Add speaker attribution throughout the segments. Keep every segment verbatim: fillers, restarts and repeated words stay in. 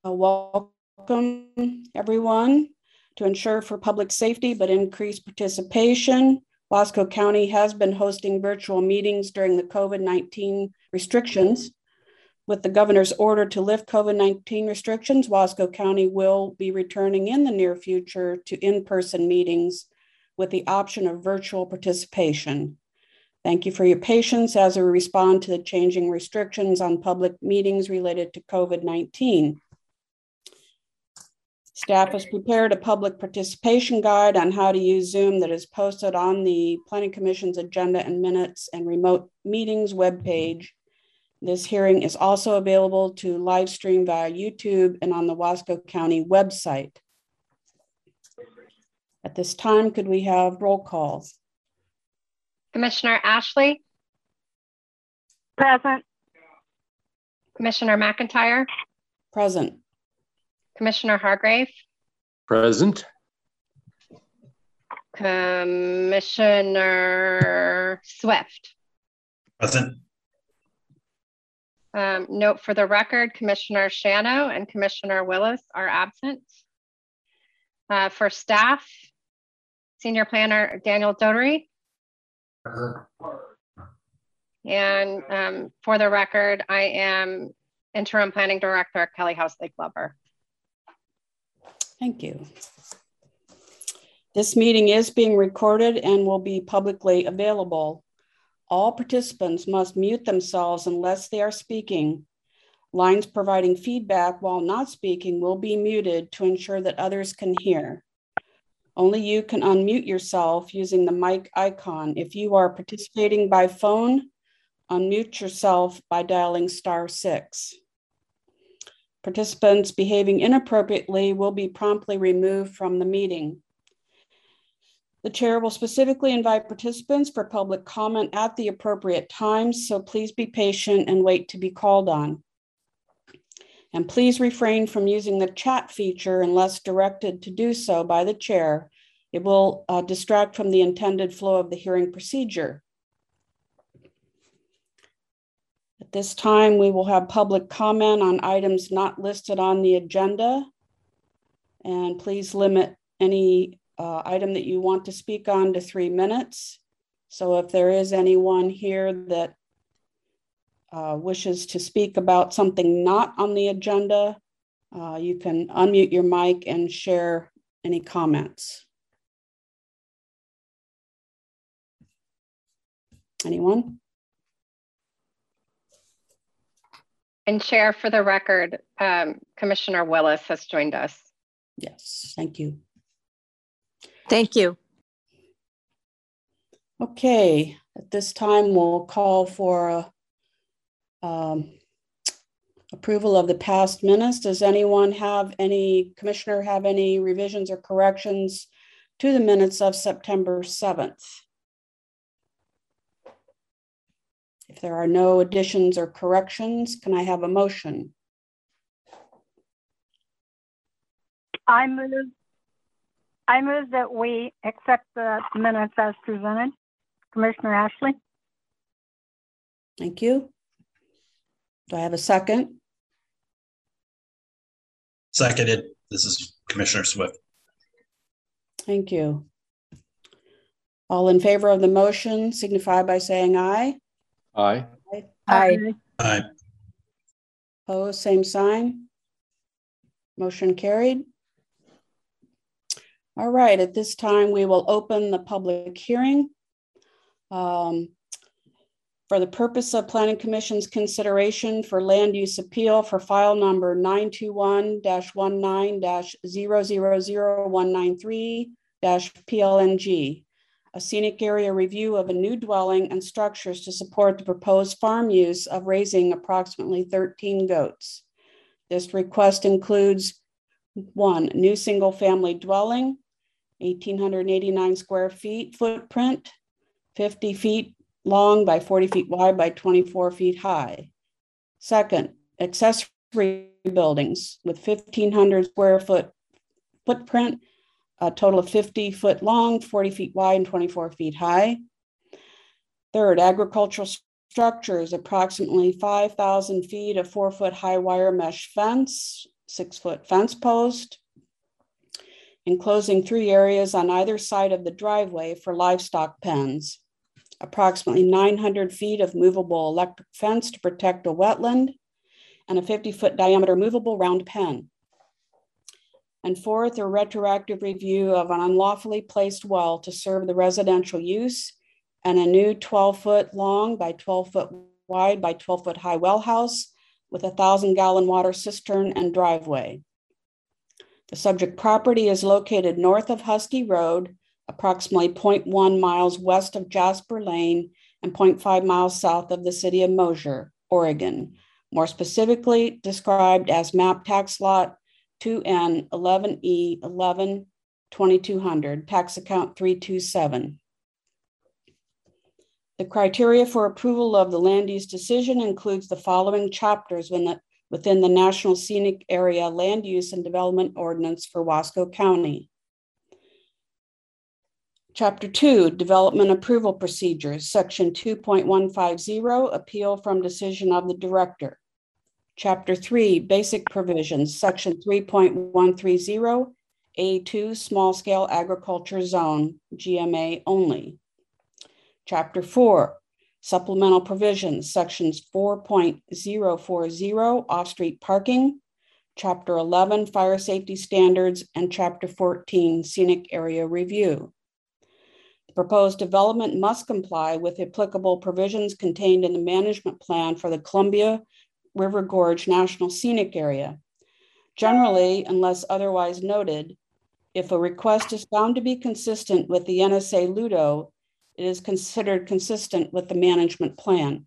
Speaker 1: Uh, welcome, everyone. To ensure for public safety but increase participation, Wasco County has been hosting virtual meetings during the COVID nineteen restrictions. With the governor's order to lift COVID nineteen restrictions, Wasco County will be returning in the near future to in-person meetings with the option of virtual participation. Thank you for your patience as we respond to the changing restrictions on public meetings related to COVID nineteen. Staff has prepared a public participation guide on how to use Zoom that is posted on the Planning Commission's agenda and minutes and remote meetings webpage. This hearing is also available to live stream via YouTube and on the Wasco County website. At this time, could we have roll calls?
Speaker 2: Commissioner Ashley?
Speaker 3: Present.
Speaker 2: Commissioner McIntyre?
Speaker 1: Present.
Speaker 2: Commissioner Hargrave?
Speaker 4: Present.
Speaker 2: Commissioner Swift?
Speaker 5: Present.
Speaker 2: Um, note for the record, Commissioner Shano and Commissioner Willis are absent. Uh, for staff, Senior Planner Daniel Dotery.
Speaker 5: Present.
Speaker 2: And um, for the record, I am Interim Planning Director Kelly Housley Glover.
Speaker 1: Thank you. This meeting is being recorded and will be publicly available. All participants must mute themselves unless they are speaking. Lines providing feedback while not speaking will be muted to ensure that others can hear. Only you can unmute yourself using the mic icon. If you are participating by phone, unmute yourself by dialing star six. Participants behaving inappropriately will be promptly removed from the meeting. The chair will specifically invite participants for public comment at the appropriate times, so please be patient and wait to be called on. And please refrain from using the chat feature unless directed to do so by the chair. It will uh, distract from the intended flow of the hearing procedure. At this time, we will have public comment on items not listed on the agenda. And please limit any uh, item that you want to speak on to three minutes. So if there is anyone here that uh, wishes to speak about something not on the agenda, uh, you can unmute your mic and share any comments. Anyone?
Speaker 2: And Chair, for the record, um, Commissioner Willis has joined us.
Speaker 1: Yes, thank you.
Speaker 3: Thank you.
Speaker 1: Okay, at this time, we'll call for a, um, approval of the past minutes. Does anyone have any, commissioner have any revisions or corrections to the minutes of September seventh? If there are no additions or corrections, can I have a motion?
Speaker 3: I move, I move that we accept the minutes as presented. Commissioner Ashley.
Speaker 1: Thank you. Do I have a second?
Speaker 5: Seconded. This is Commissioner Swift.
Speaker 1: Thank you. All in favor of the motion signify by saying aye.
Speaker 4: Aye.
Speaker 3: Aye.
Speaker 5: Aye.
Speaker 1: Opposed, same sign. Motion carried. All right, at this time, we will open the public hearing. Um, for the purpose of Planning Commission's consideration for land use appeal for file number nine two one dash nineteen dash zero zero zero one nine three dash P L N G. A scenic area review of a new dwelling and structures to support the proposed farm use of raising approximately thirteen goats. This request includes one, new single family dwelling, one thousand eight hundred eighty-nine square feet footprint, fifty feet long by forty feet wide by twenty-four feet high. Second, accessory buildings with fifteen hundred square foot footprint, a total of fifty foot long, forty feet wide, and twenty-four feet high. Third, agricultural structures, approximately five thousand feet of four foot high wire mesh fence, six-foot fence post, enclosing three areas on either side of the driveway for livestock pens, approximately nine hundred feet of movable electric fence to protect a wetland, and a fifty-foot diameter movable round pen. And fourth, a retroactive review of an unlawfully placed well to serve the residential use, and a new twelve-foot long by twelve-foot wide by twelve-foot high well house with a thousand-gallon water cistern and driveway. The subject property is located north of Husky Road, approximately zero point one miles west of Jasper Lane and zero point five miles south of the city of Mosier, Oregon, more specifically described as map tax lot two N eleven E eleven twenty-two hundred, tax account three two seven. The criteria for approval of the land use decision includes the following chapters when the within the National Scenic Area Land Use and Development Ordinance for Wasco County. Chapter two, Development Approval Procedures, Section two point one five zero, Appeal from Decision of the Director. Chapter three, Basic Provisions, Section three point one three zero, A two, Small Scale Agriculture Zone, G M A only. Chapter four, Supplemental Provisions, Sections four point zero four zero, Off-Street Parking, Chapter eleven, Fire Safety Standards, and Chapter fourteen, Scenic Area Review. The proposed development must comply with applicable provisions contained in the management plan for the Columbia River Gorge National Scenic Area. Generally, unless otherwise noted, if a request is found to be consistent with the N S A LUDO, it is considered consistent with the management plan.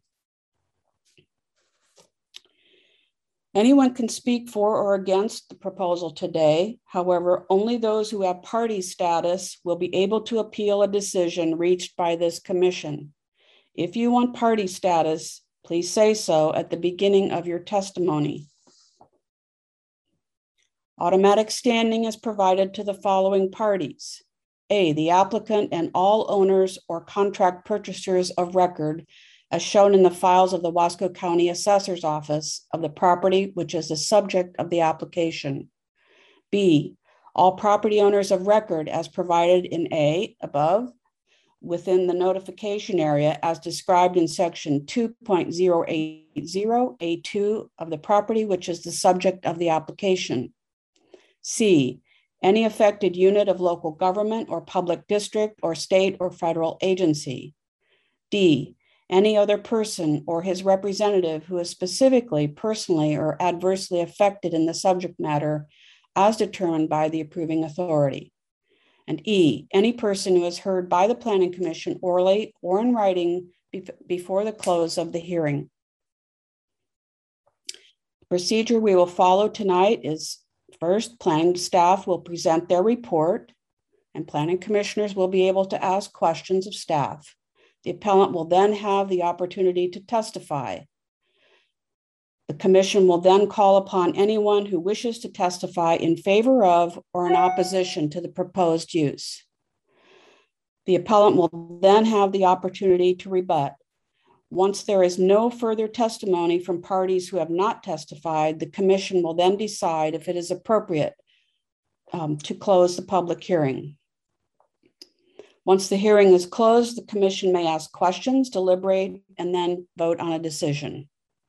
Speaker 1: Anyone can speak for or against the proposal today. However, only those who have party status will be able to appeal a decision reached by this commission. If you want party status, please say so at the beginning of your testimony. Automatic standing is provided to the following parties. A, the applicant and all owners or contract purchasers of record as shown in the files of the Wasco County Assessor's Office of the property which is the subject of the application. B, all property owners of record as provided in A, above, within the notification area as described in section two point zero eight zero, A two of the property which is the subject of the application. C, any affected unit of local government or public district or state or federal agency. D, any other person or his representative who is specifically, personally, or adversely affected in the subject matter as determined by the approving authority. And E, any person who is heard by the Planning Commission orally or in writing be- before the close of the hearing. The procedure we will follow tonight is first, planning staff will present their report and planning commissioners will be able to ask questions of staff. The appellant will then have the opportunity to testify. The commission will then call upon anyone who wishes to testify in favor of or in opposition to the proposed use. The appellant will then have the opportunity to rebut. Once there is no further testimony from parties who have not testified, the commission will then decide if it is appropriate um, to close the public hearing. Once the hearing is closed, the commission may ask questions, deliberate, and then vote on a decision.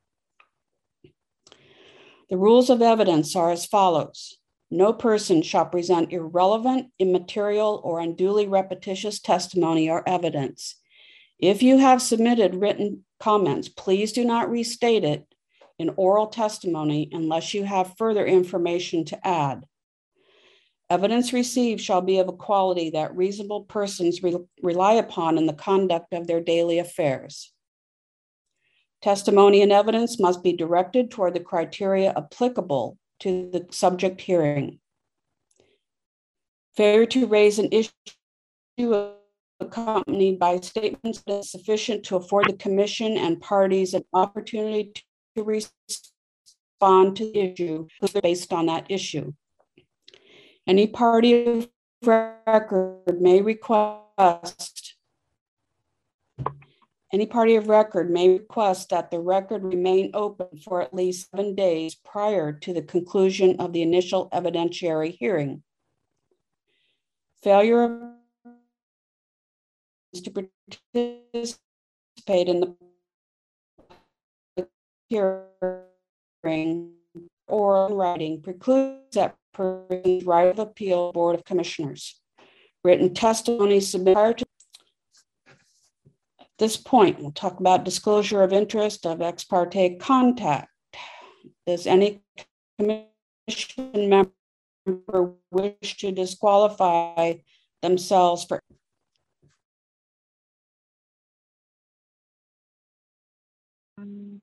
Speaker 1: The rules of evidence are as follows. No person shall present irrelevant, immaterial, or unduly repetitious testimony or evidence. If you have submitted written comments, please do not restate it in oral testimony unless you have further information to add. Evidence received shall be of a quality that reasonable persons re- rely upon in the conduct of their daily affairs. Testimony and evidence must be directed toward the criteria applicable to the subject hearing. Failure to raise an issue accompanied by statements that is sufficient to afford the commission and parties an opportunity to respond to the issue based on that issue. Any party of record may request Any party of record may request that the record remain open for at least seven days prior to the conclusion of the initial evidentiary hearing. Failure to participate in the hearing or in writing precludes that person's right of appeal Board of Commissioners. Written testimony submitted prior to this point, we'll talk about disclosure of interest of ex parte contact. Does any commission member wish to disqualify themselves for
Speaker 3: Um,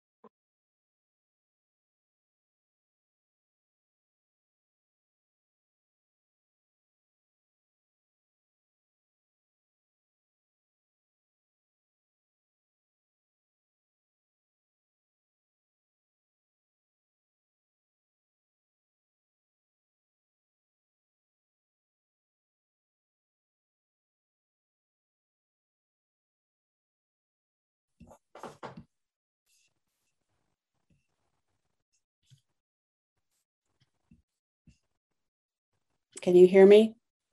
Speaker 1: Can you hear me?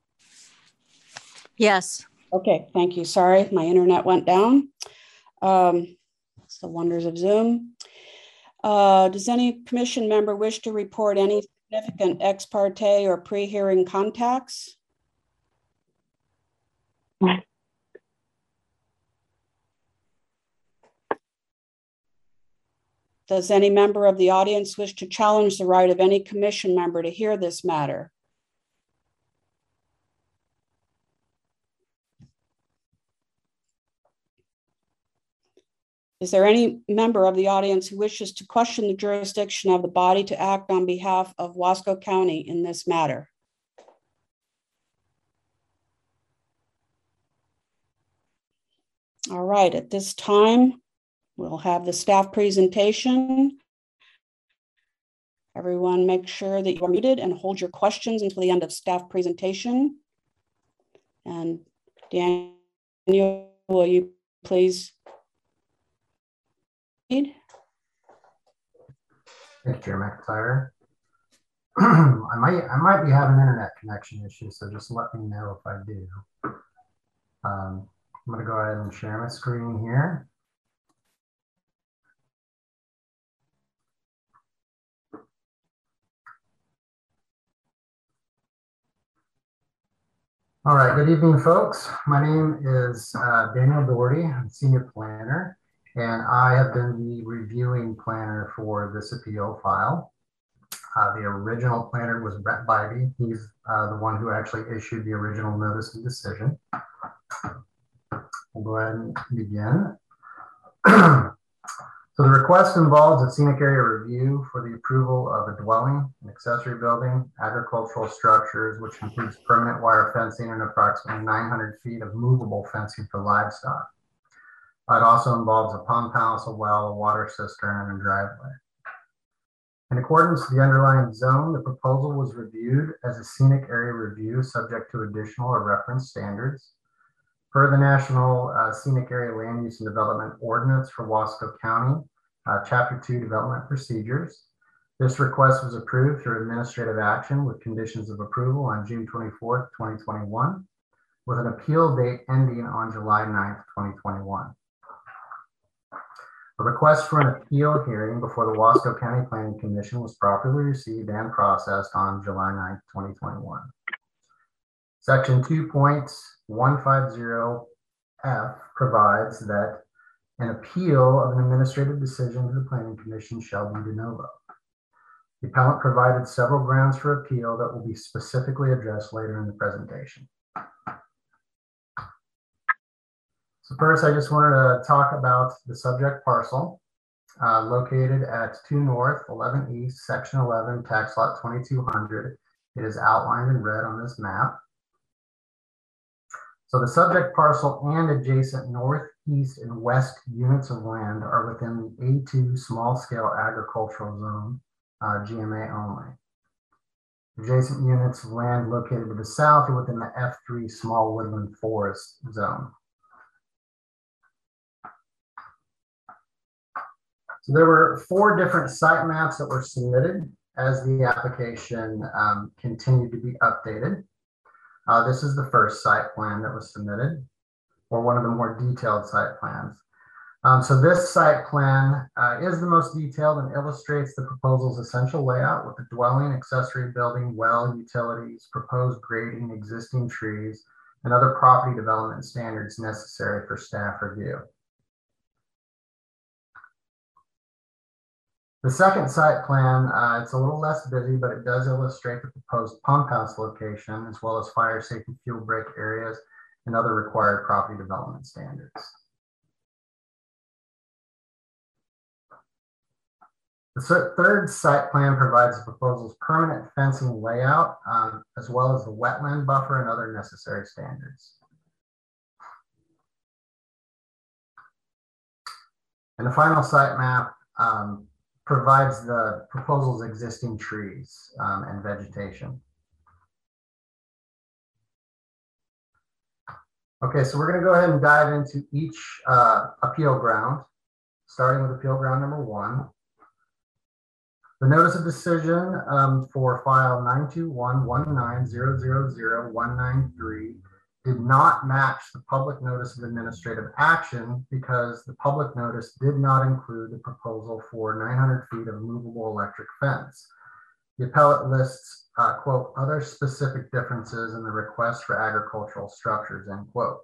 Speaker 6: Yes.
Speaker 1: Okay, thank you. Sorry, my internet went down. Um, it's the wonders of Zoom. Uh, does any commission member wish to report any significant ex parte or pre-hearing contacts? Does any member of the audience wish to challenge the right of any commission member to hear this matter? Is there any member of the audience who wishes to question the jurisdiction of the body to act on behalf of Wasco County in this matter? All right, at this time, we'll have the staff presentation. Everyone make sure that you're muted and hold your questions until the end of staff presentation. And Daniel, will you please read?
Speaker 7: Thank you, Chair McIntyre. I might I might be having internet connection issues, so just let me know if I do. Um, I'm going to go ahead and share my screen here. All right, good evening, folks. My name is uh, Daniel Doherty. I'm Senior Planner, and I have been the reviewing planner for this appeal file. Uh, the original planner was Brett Bybee. He's uh, the one who actually issued the original notice of decision. We'll go ahead and begin. So the request involves a scenic area review for the approval of a dwelling, an accessory building, agricultural structures, which includes permanent wire fencing and approximately nine hundred feet of movable fencing for livestock. It also involves a pump house, a well, a water cistern, and a driveway. In accordance with the underlying zone, the proposal was reviewed as a scenic area review subject to additional or reference standards. Per the National uh, Scenic Area Land Use and Development Ordinance for Wasco County, uh, Chapter two Development Procedures. This request was approved through administrative action with conditions of approval on June twenty-fourth, twenty twenty-one, with an appeal date ending on July ninth, twenty twenty-one. A request for an appeal hearing before the Wasco County Planning Commission was properly received and processed on July ninth, twenty twenty-one. Section two point one five zero F provides that an appeal of an administrative decision to the Planning Commission shall be de novo. The appellant provided several grounds for appeal that will be specifically addressed later in the presentation. So first, I just wanted to talk about the subject parcel uh, located at two North, eleven East, Section eleven, Tax Lot twenty-two hundred. It is outlined in red on this map. So the subject parcel and adjacent north, east, and west units of land are within the A two small scale agricultural zone, uh, G M A only. Adjacent units of land located to the south are within the F three small woodland forest zone. So there were four different site maps that were submitted as the application um, continued to be updated. Uh, this is the first site plan that was submitted, or one of the more detailed site plans. Um, so this site plan uh, is the most detailed and illustrates the proposal's essential layout with the dwelling, accessory building, well, utilities, proposed grading, existing trees, and other property development standards necessary for staff review. The second site plan, uh, it's a little less busy, but it does illustrate the proposed pump house location, as well as fire safety fuel break areas and other required property development standards. The third site plan provides the proposal's permanent fencing layout, um, as well as the wetland buffer and other necessary standards. And the final site map um, provides the proposal's existing trees um, and vegetation. Okay, so we're going to go ahead and dive into each uh, appeal ground, starting with appeal ground number one. The notice of decision um, for file nine two one one nine zero zero zero one nine three did not match the public notice of administrative action because the public notice did not include the proposal for nine hundred feet of movable electric fence. The appellate lists, uh, quote, other specific differences in the request for agricultural structures, end quote.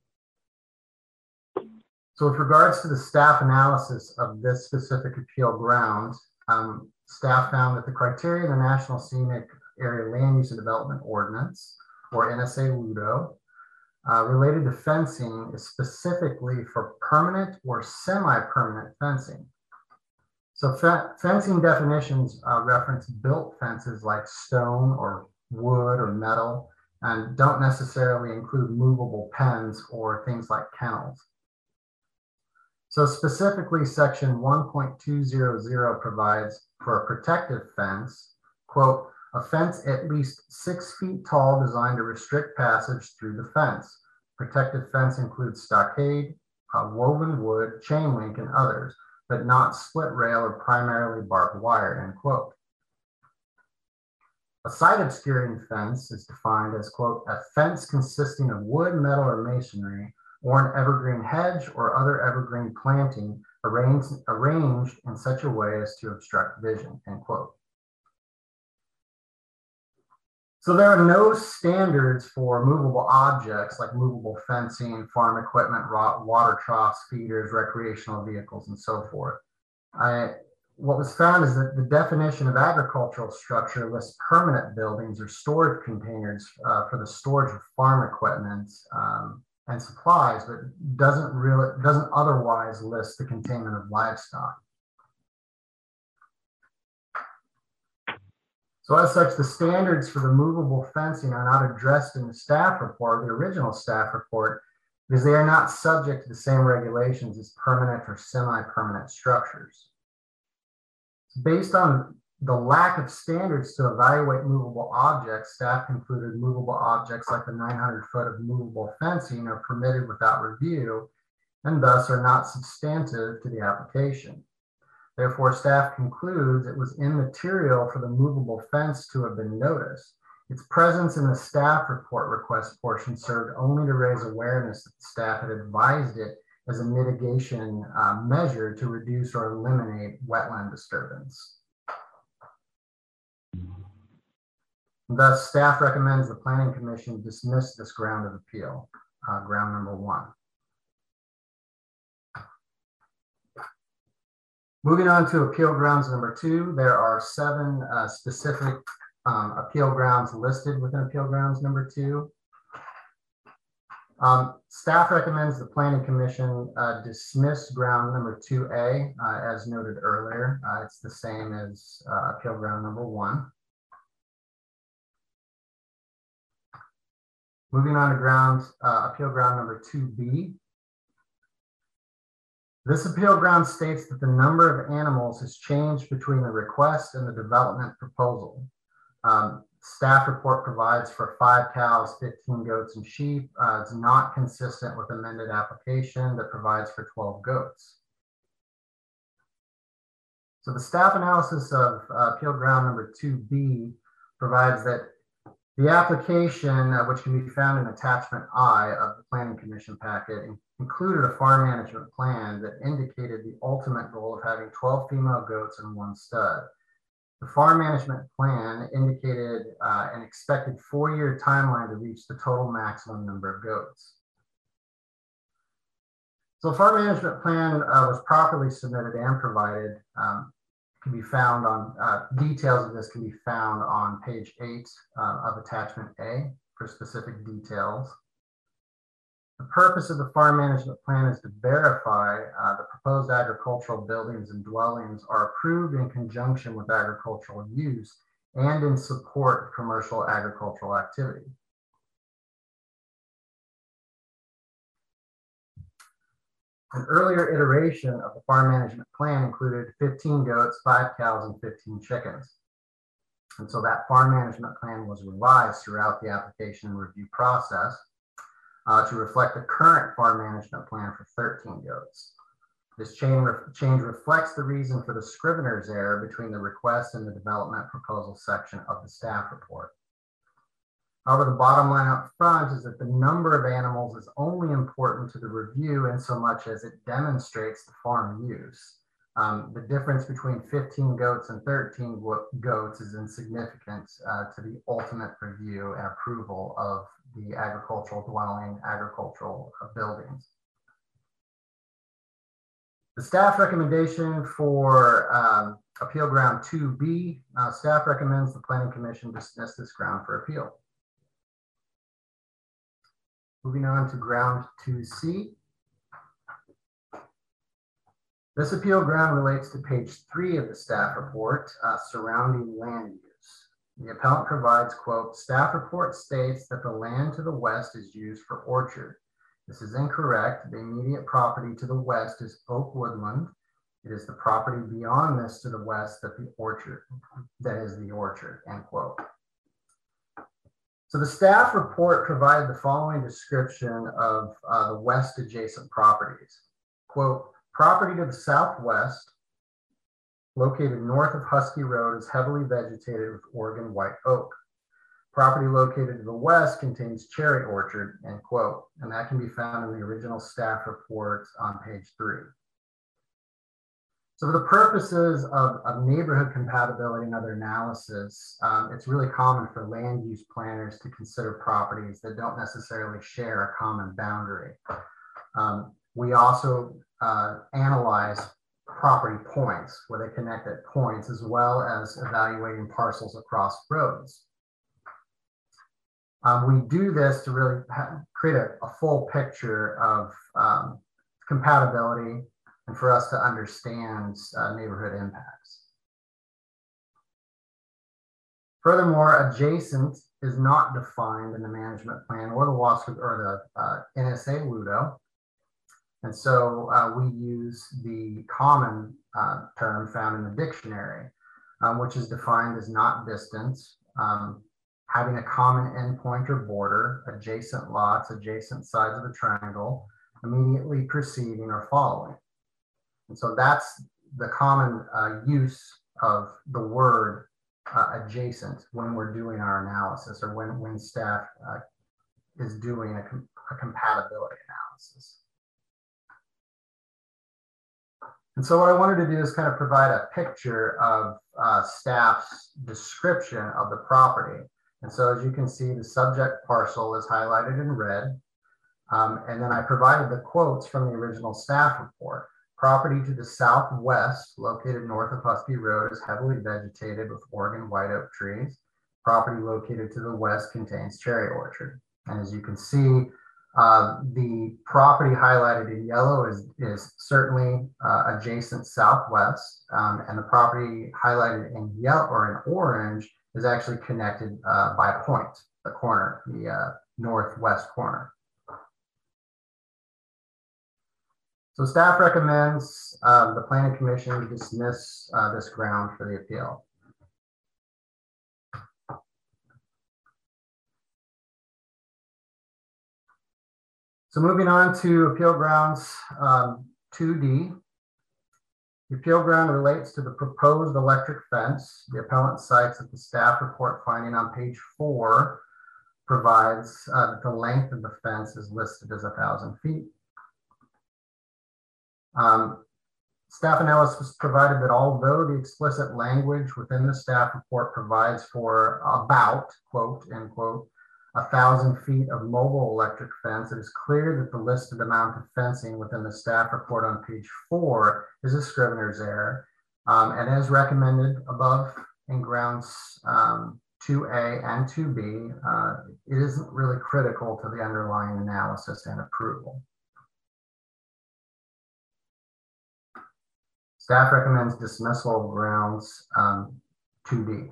Speaker 7: So with regards to the staff analysis of this specific appeal ground, um, staff found that the criteria in the National Scenic Area Land Use and Development Ordinance, or N S A LUDO, uh, related to fencing is specifically for permanent or semi-permanent fencing. So fe fencing definitions uh, reference built fences like stone or wood or metal, and don't necessarily include movable pens or things like kennels. So specifically, section one point two zero zero provides for a protective fence, quote, a fence at least six feet tall designed to restrict passage through the fence. Protective fence includes stockade, uh, woven wood, chain link, and others, but not split rail or primarily barbed wire, end quote. A site obscuring fence is defined as, quote, a fence consisting of wood, metal, or masonry, or an evergreen hedge or other evergreen planting arranged, arranged in such a way as to obstruct vision, end quote. So there are no standards for movable objects like movable fencing, farm equipment, water troughs, feeders, recreational vehicles, and so forth. I, what was found is that the definition of agricultural structure lists permanent buildings or storage containers uh, for the storage of farm equipment um, and supplies, but doesn't really doesn't otherwise list the containment of livestock. So as such, the standards for the movable fencing are not addressed in the staff report, the original staff report, because they are not subject to the same regulations as permanent or semi-permanent structures. Based on the lack of standards to evaluate movable objects, staff concluded movable objects like the nine hundred foot of movable fencing are permitted without review and thus are not substantive to the application. Therefore, staff concludes it was immaterial for the movable fence to have been noticed. Its presence in the staff report request portion served only to raise awareness that the staff had advised it as a mitigation uh, measure to reduce or eliminate wetland disturbance. Thus, staff recommends the Planning Commission dismiss this ground of appeal, uh, ground number one. Moving on to appeal grounds number two, there are seven uh, specific um, appeal grounds listed within appeal grounds number two. Um, staff recommends the Planning Commission uh, dismiss ground number two A, uh, as noted earlier. Uh, it's the same as uh, appeal ground number one. Moving on to ground, uh, appeal ground number two B. This appeal ground states that the number of animals has changed between the request and the development proposal. Um, staff report provides for five cows, fifteen goats, and sheep. Uh, it's not consistent with amended application that provides for twelve goats. So the staff analysis of uh, appeal ground number two B provides that the application, uh, which can be found in attachment I of the Planning Commission packet, in included a farm management plan that indicated the ultimate goal of having twelve female goats and one stud. The farm management plan indicated uh, an expected four-year timeline to reach the total maximum number of goats. So the farm management plan uh, was properly submitted and provided. Um, can be found on, uh, details of this can be found on page eight uh, of attachment A for specific details. The purpose of the farm management plan is to verify uh, the proposed agricultural buildings and dwellings are approved in conjunction with agricultural use and in support of commercial agricultural activity. An earlier iteration of the farm management plan included fifteen goats, five cows, and fifteen chickens. And so that farm management plan was revised throughout the application and review process uh, to reflect the current farm management plan for thirteen goats. This change, re change reflects the reason for the scrivener's error between the request and the development proposal section of the staff report. However, the bottom line up front is that the number of animals is only important to the review in so much as it demonstrates the farm use. Um, the difference between fifteen goats and thirteen goats is insignificant uh, to the ultimate review and approval of the agricultural dwelling, agricultural uh, buildings. The staff recommendation for um, appeal ground two B, uh, staff recommends the Planning Commission dismiss this ground for appeal. Moving on to ground two C. This appeal ground relates to page three of the staff report uh, surrounding land use. The appellant provides, quote, staff report states that the land to the west is used for orchard. This is incorrect. The immediate property to the west is Oak Woodland. It is the property beyond this to the west that the orchard, that is the orchard, end quote. So the staff report provided the following description of uh, the west adjacent properties. Quote, property to the southwest, located north of Husky Road, is heavily vegetated with Oregon white oak. Property located to the west contains cherry orchard, end quote. And that can be found in the original staff report on page three. So for the purposes of, of neighborhood compatibility and other analysis, um, it's really common for land use planners to consider properties that don't necessarily share a common boundary. Um, we also uh, analyze property points where they connect at points, as well as evaluating parcels across roads. Um, we do this to really create a, a full picture of um, compatibility and for us to understand uh, neighborhood impacts. Furthermore, adjacent is not defined in the management plan or the Wasco or the uh, N S A W U D O. And so uh, we use the common uh, term found in the dictionary, um, which is defined as not distant, um, having a common endpoint or border, adjacent lots, adjacent sides of a triangle, immediately preceding or following. And so that's the common uh, use of the word uh, adjacent when we're doing our analysis, or when, when staff uh, is doing a, com a compatibility analysis. And so what I wanted to do is kind of provide a picture of uh, staff's description of the property. And so as you can see, the subject parcel is highlighted in red. Um, and then I provided the quotes from the original staff report. Property to the southwest, located north of Husky Road, is heavily vegetated with Oregon white oak trees. Property located to the west contains cherry orchard. And as you can see, uh, the property highlighted in yellow is, is certainly uh, adjacent southwest. Um, and the property highlighted in yellow or in orange is actually connected uh, by a point, the corner, the uh, northwest corner. So staff recommends uh, the Planning Commission dismiss uh, this ground for the appeal. So moving on to appeal grounds um, two D. The appeal ground relates to the proposed electric fence. The appellant cites that the staff report finding on page four provides uh, that the length of the fence is listed as a thousand feet. Um, staff analysis provided that although the explicit language within the staff report provides for about, quote, end quote, a thousand feet of mobile electric fence, it is clear that the listed amount of fencing within the staff report on page four is a scrivener's error. Um, and as recommended above in grounds um, two A and two B, uh, it isn't really critical to the underlying analysis and approval. Staff recommends dismissal of grounds um, two D.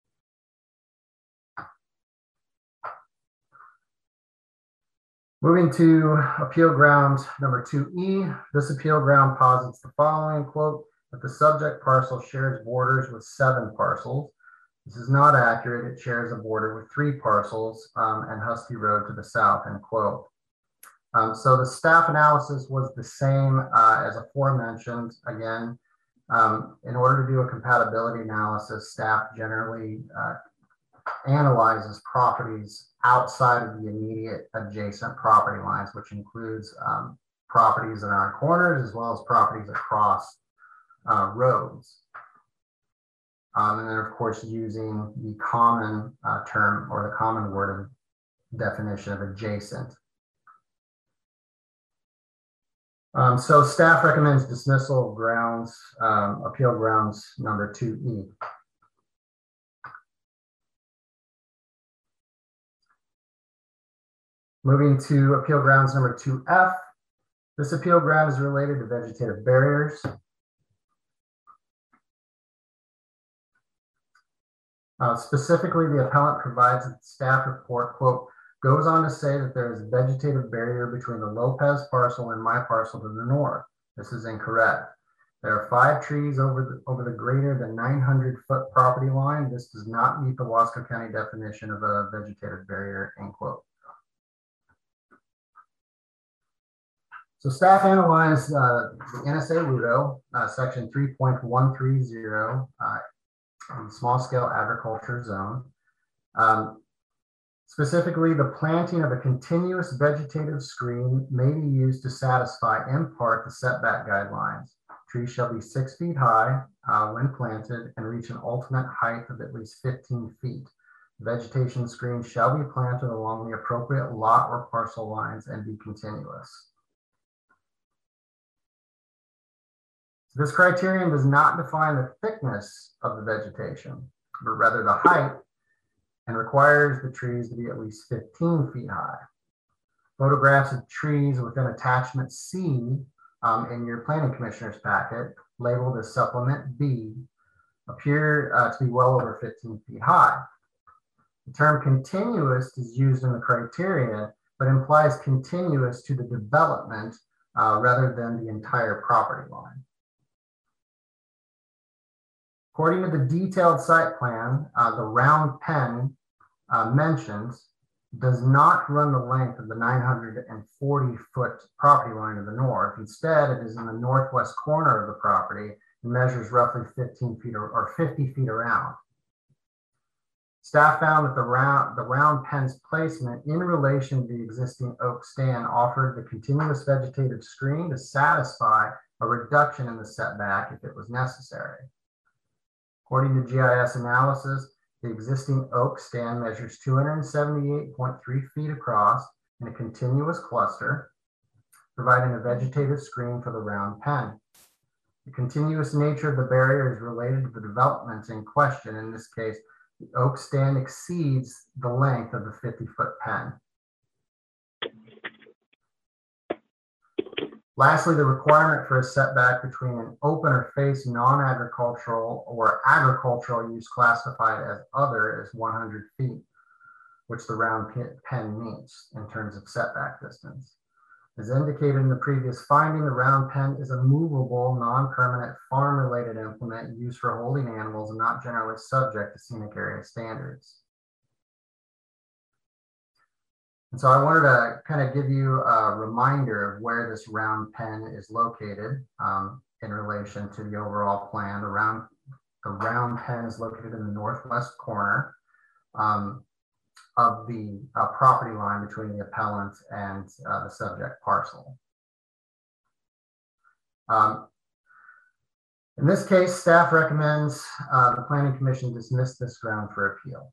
Speaker 7: Moving to appeal ground number two E, this appeal ground posits the following, quote, that the subject parcel shares borders with seven parcels. This is not accurate. It shares a border with three parcels um, and Husky Road to the south, end quote. Um, so the staff analysis was the same uh, as aforementioned. Again, um, in order to do a compatibility analysis, staff generally uh, analyzes properties outside of the immediate adjacent property lines, which includes um, properties that are on corners as well as properties across uh, roads. Um, and then, of course, using the common uh, term or the common word of definition of adjacent. Um, so staff recommends dismissal of grounds, um, appeal grounds number two E. Moving to appeal grounds number two F. This appeal ground is related to vegetative barriers. Uh, specifically, the appellant provides that the staff report, quote, goes on to say that there is a vegetative barrier between the Lopez parcel and my parcel to the north. This is incorrect. There are five trees over the, over the greater than nine hundred foot property line. This does not meet the Wasco County definition of a vegetative barrier, end quote. So staff analyzed uh, the N S A Rudo, uh, section three point one three zero, uh, small scale agriculture zone. Um, specifically, the planting of a continuous vegetative screen may be used to satisfy in part the setback guidelines. Trees shall be six feet high uh, when planted and reach an ultimate height of at least fifteen feet. The vegetation screen shall be planted along the appropriate lot or parcel lines and be continuous. This criterion does not define the thickness of the vegetation, but rather the height, and requires the trees to be at least fifteen feet high. Photographs of trees within attachment C um, in your planning commissioner's packet, labeled as supplement B, appear uh, to be well over fifteen feet high. The term continuous is used in the criteria, but implies continuous to the development uh, rather than the entire property line. According to the detailed site plan, uh, the round pen uh, mentioned does not run the length of the nine hundred forty foot property line to the north. Instead, it is in the northwest corner of the property and measures roughly fifteen feet or, or fifty feet around. Staff found that the round, the round pen's placement in relation to the existing oak stand offered the continuous vegetative screen to satisfy a reduction in the setback if it was necessary. According to G I S analysis, the existing oak stand measures two hundred seventy-eight point three feet across in a continuous cluster, providing a vegetative screen for the round pen. The continuous nature of the barrier is related to the development in question. In this case, the oak stand exceeds the length of the fifty foot pen. Lastly, the requirement for a setback between an open or face non-agricultural or agricultural use classified as other is one hundred feet, which the round pen meets in terms of setback distance. As indicated in the previous finding, the round pen is a movable, non-permanent farm-related implement used for holding animals and not generally subject to scenic area standards. And so I wanted to kind of give you a reminder of where this round pen is located. Um, in relation to the overall plan. The round, the round pen is located in the northwest corner um, of the uh, property line between the appellant and uh, the subject parcel. Um, in this case, staff recommends uh, the Planning Commission dismiss this ground for appeal.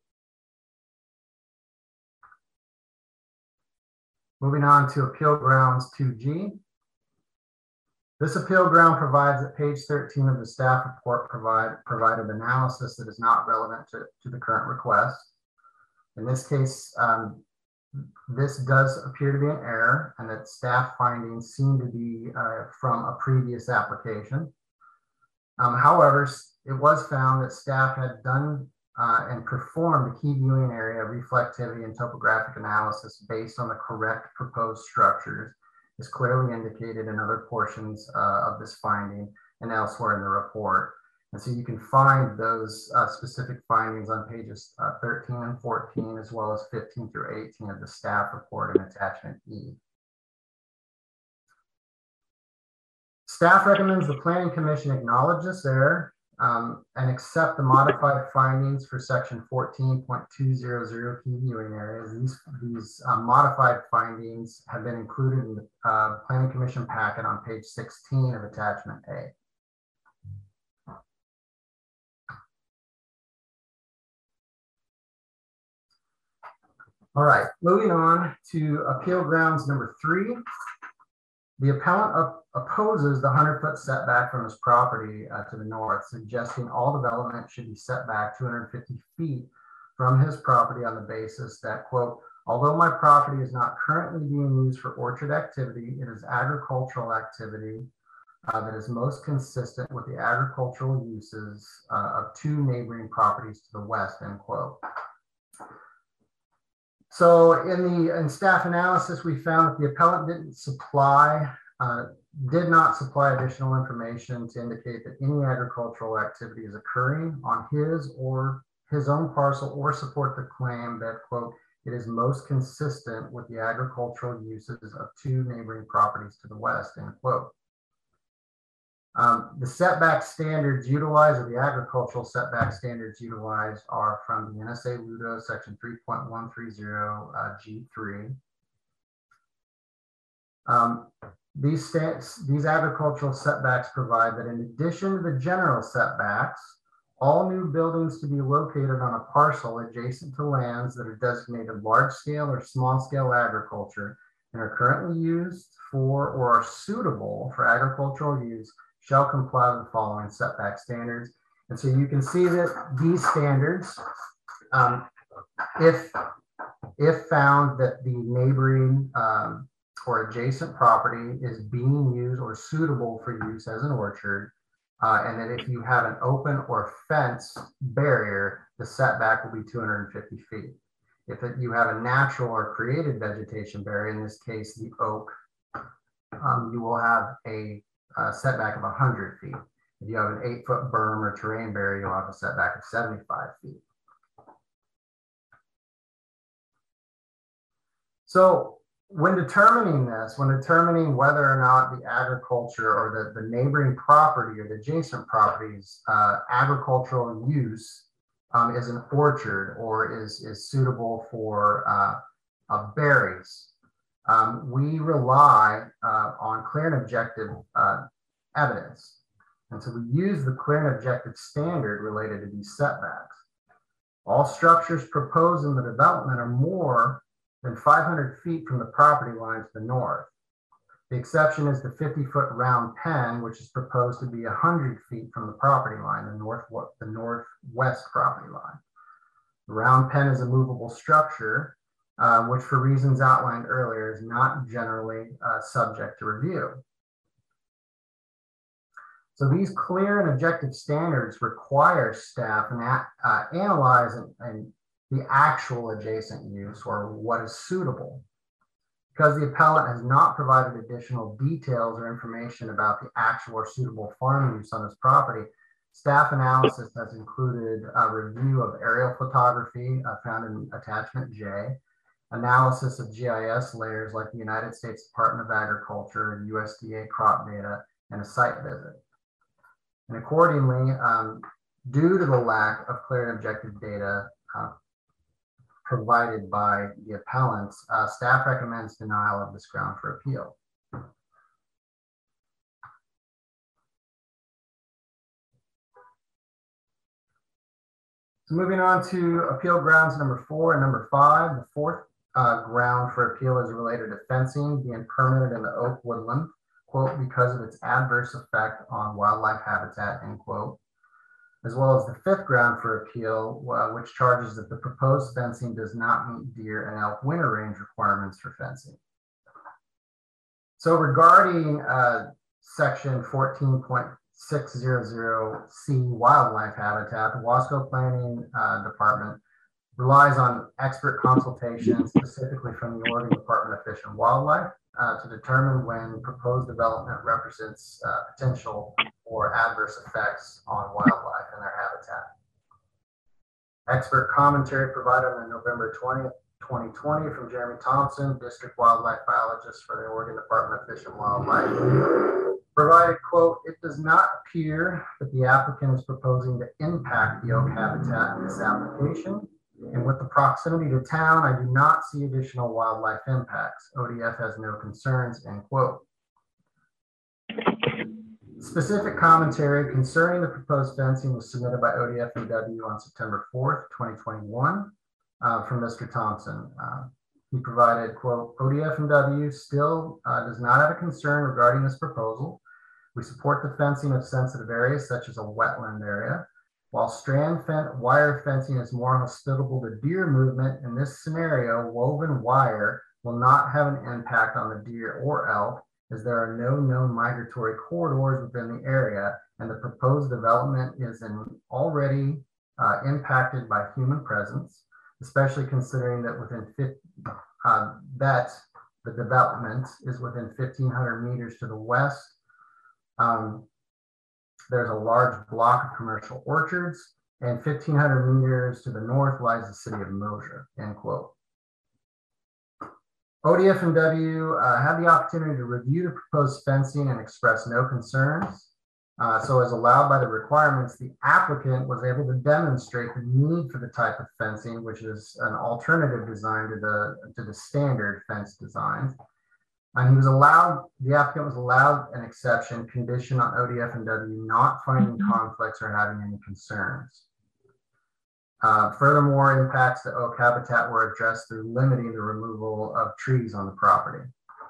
Speaker 7: Moving on to Appeal Grounds two G. This appeal ground provides that page thirteen of the staff report provide, provided analysis that is not relevant to, to the current request. In this case, um, this does appear to be an error, and that staff findings seem to be uh, from a previous application. Um, however, it was found that staff had done uh, and performed a key viewing area reflectivity and topographic analysis based on the correct proposed structures, is clearly indicated in other portions uh, of this finding and elsewhere in the report. And so you can find those uh, specific findings on pages uh, thirteen and fourteen, as well as fifteen through eighteen of the staff report in attachment E. Staff recommends the Planning Commission acknowledge this error um, and accept the modified findings for section fourteen point two zero zero key viewing areas. These, these uh, modified findings have been included in the uh, Planning Commission packet on page sixteen of attachment A. All right, moving on to appeal grounds number three. The appellant op opposes the one hundred foot setback from his property uh, to the north, suggesting all development should be set back two hundred fifty feet from his property on the basis that, quote, although my property is not currently being used for orchard activity, it is agricultural activity uh, that is most consistent with the agricultural uses uh, of two neighboring properties to the west, end quote. So in the in staff analysis, we found that the appellant didn't supply, uh, did not supply additional information to indicate that any agricultural activity is occurring on his or his own parcel, or support the claim that, quote, it is most consistent with the agricultural uses of two neighboring properties to the west, end quote. Um, the setback standards utilized, or the agricultural setback standards utilized, are from the N S A Ludo section three point one three zero uh, G three. Um, these, these agricultural setbacks provide that in addition to the general setbacks, all new buildings to be located on a parcel adjacent to lands that are designated large scale or small scale agriculture and are currently used for or are suitable for agricultural use shall comply with the following setback standards. And so you can see that these standards, um, if, if found that the neighboring um, or adjacent property is being used or suitable for use as an orchard, uh, and that if you have an open or fence barrier, the setback will be two hundred fifty feet. If it, you have a natural or created vegetation barrier, in this case, the oak, um, you will have a Uh, setback of one hundred feet. If you have an eight foot berm or terrain barrier, you'll have a setback of seventy-five feet. So when determining this, when determining whether or not the agriculture or the, the neighboring property or the adjacent property's uh, agricultural use um, is an orchard or is, is suitable for uh, uh, berries, Um, we rely uh, on clear and objective uh, evidence. And so we use the clear and objective standard related to these setbacks. All structures proposed in the development are more than five hundred feet from the property line to the north. The exception is the fifty foot round pen, which is proposed to be one hundred feet from the property line, the, north, the northwest property line. The round pen is a movable structure, Uh, which for reasons outlined earlier is not generally uh, subject to review. So these clear and objective standards require staff and uh, analyze and, and the actual adjacent use or what is suitable. Because the appellant has not provided additional details or information about the actual or suitable farm use on this property, staff analysis has included a review of aerial photography uh, found in attachment J, analysis of G I S layers like the United States Department of Agriculture and U S D A crop data, and a site visit. And accordingly, um, due to the lack of clear and objective data uh, provided by the appellants, uh, staff recommends denial of this ground for appeal. So moving on to appeal grounds number four and number five. The fourth uh, ground for appeal is related to fencing being permitted in the oak woodland, quote, because of its adverse effect on wildlife habitat, end quote. As well as the fifth ground for appeal, uh, which charges that the proposed fencing does not meet deer and elk winter range requirements for fencing. So regarding uh, section fourteen point six hundred C wildlife habitat, the Wasco Planning uh, Department relies on expert consultation, specifically from the Oregon Department of Fish and Wildlife, uh, to determine when proposed development represents uh, potential or adverse effects on wildlife and their habitat. Expert commentary provided on November twentieth, twenty twenty from Jeremy Thompson, District Wildlife Biologist for the Oregon Department of Fish and Wildlife, provided, quote, it does not appear that the applicant is proposing to impact the oak habitat in this application. And with the proximity to town, I do not see additional wildlife impacts. O D F has no concerns, end quote. Specific commentary concerning the proposed fencing was submitted by O D F and W on September fourth, twenty twenty-one uh, from Mister Thompson. Uh, he provided, quote, O D F and W still uh, does not have a concern regarding this proposal. We support the fencing of sensitive areas such as a wetland area. While strand fen wire fencing is more hospitable to deer movement, in this scenario, woven wire will not have an impact on the deer or elk, as there are no known migratory corridors within the area, and the proposed development is in already uh, impacted by human presence, especially considering that within uh, that the development is within fifteen hundred meters to the west. Um, there's a large block of commercial orchards, and fifteen hundred meters to the north lies the city of Mosier, end quote. O D F and W uh, had the opportunity to review the proposed fencing and express no concerns. Uh, so as allowed by the requirements, the applicant was able to demonstrate the need for the type of fencing, which is an alternative design to the, to the standard fence designs. And he was allowed, the applicant was allowed an exception conditioned on O D F and W not finding conflicts or having any concerns. Uh, furthermore, impacts to oak habitat were addressed through limiting the removal of trees on the property.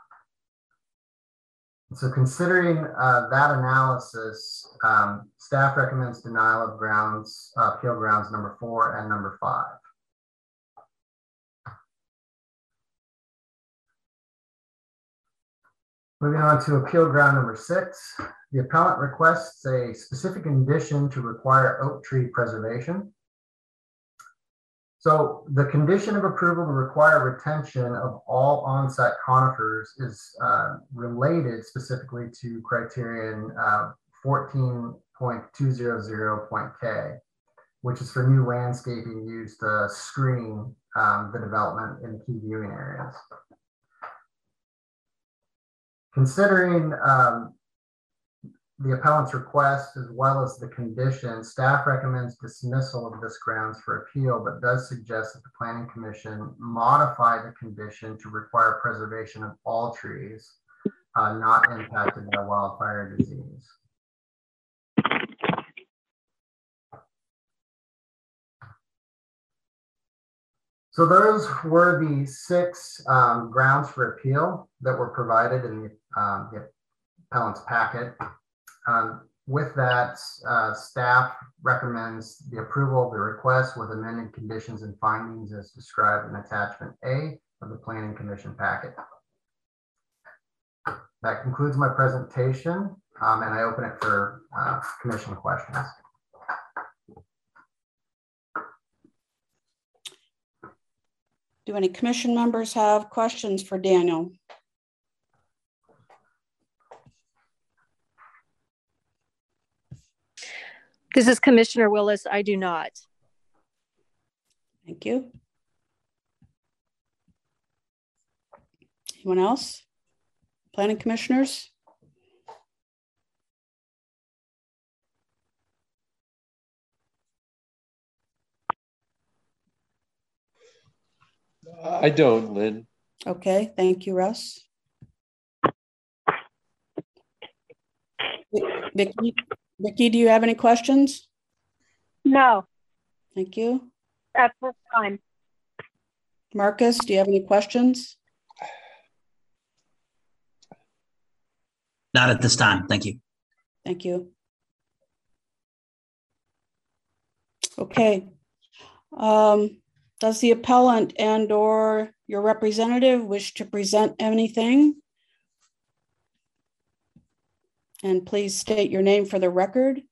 Speaker 7: So considering uh, that analysis, um, staff recommends denial of grounds, uh, appeal grounds number four and number five. Moving on to appeal ground number six, the appellant requests a specific condition to require oak tree preservation. So the condition of approval to require retention of all on-site conifers is uh, related specifically to criterion uh, fourteen point two hundred point K, which is for new landscaping used to screen um, the development in key viewing areas. Considering um, the appellant's request as well as the condition, staff recommends dismissal of this grounds for appeal, but does suggest that the Planning Commission modify the condition to require preservation of all trees uh, not impacted by wildfire disease. So those were the six um, grounds for appeal that were provided in the, um, the appellant's packet. Um, with that, uh, staff recommends the approval of the request with amended conditions and findings as described in attachment A of the Planning Commission packet. That concludes my presentation, um, and I open it for uh, commission questions.
Speaker 1: Do any commission members have questions for Daniel?
Speaker 6: This is Commissioner Willis. I do not.
Speaker 1: Thank you. Anyone else? Planning commissioners?
Speaker 4: I don't, Lynn.
Speaker 1: Okay, thank you, Russ. Vicki, Vicki, do you have any questions?
Speaker 3: No,
Speaker 1: Thank you.
Speaker 3: at this time.
Speaker 1: Marcus, do you have any questions?
Speaker 5: Not at this time. Thank you.
Speaker 1: Thank you. Okay. Um, does the appellant and or your representative wish to present anything? And please state your name for the record.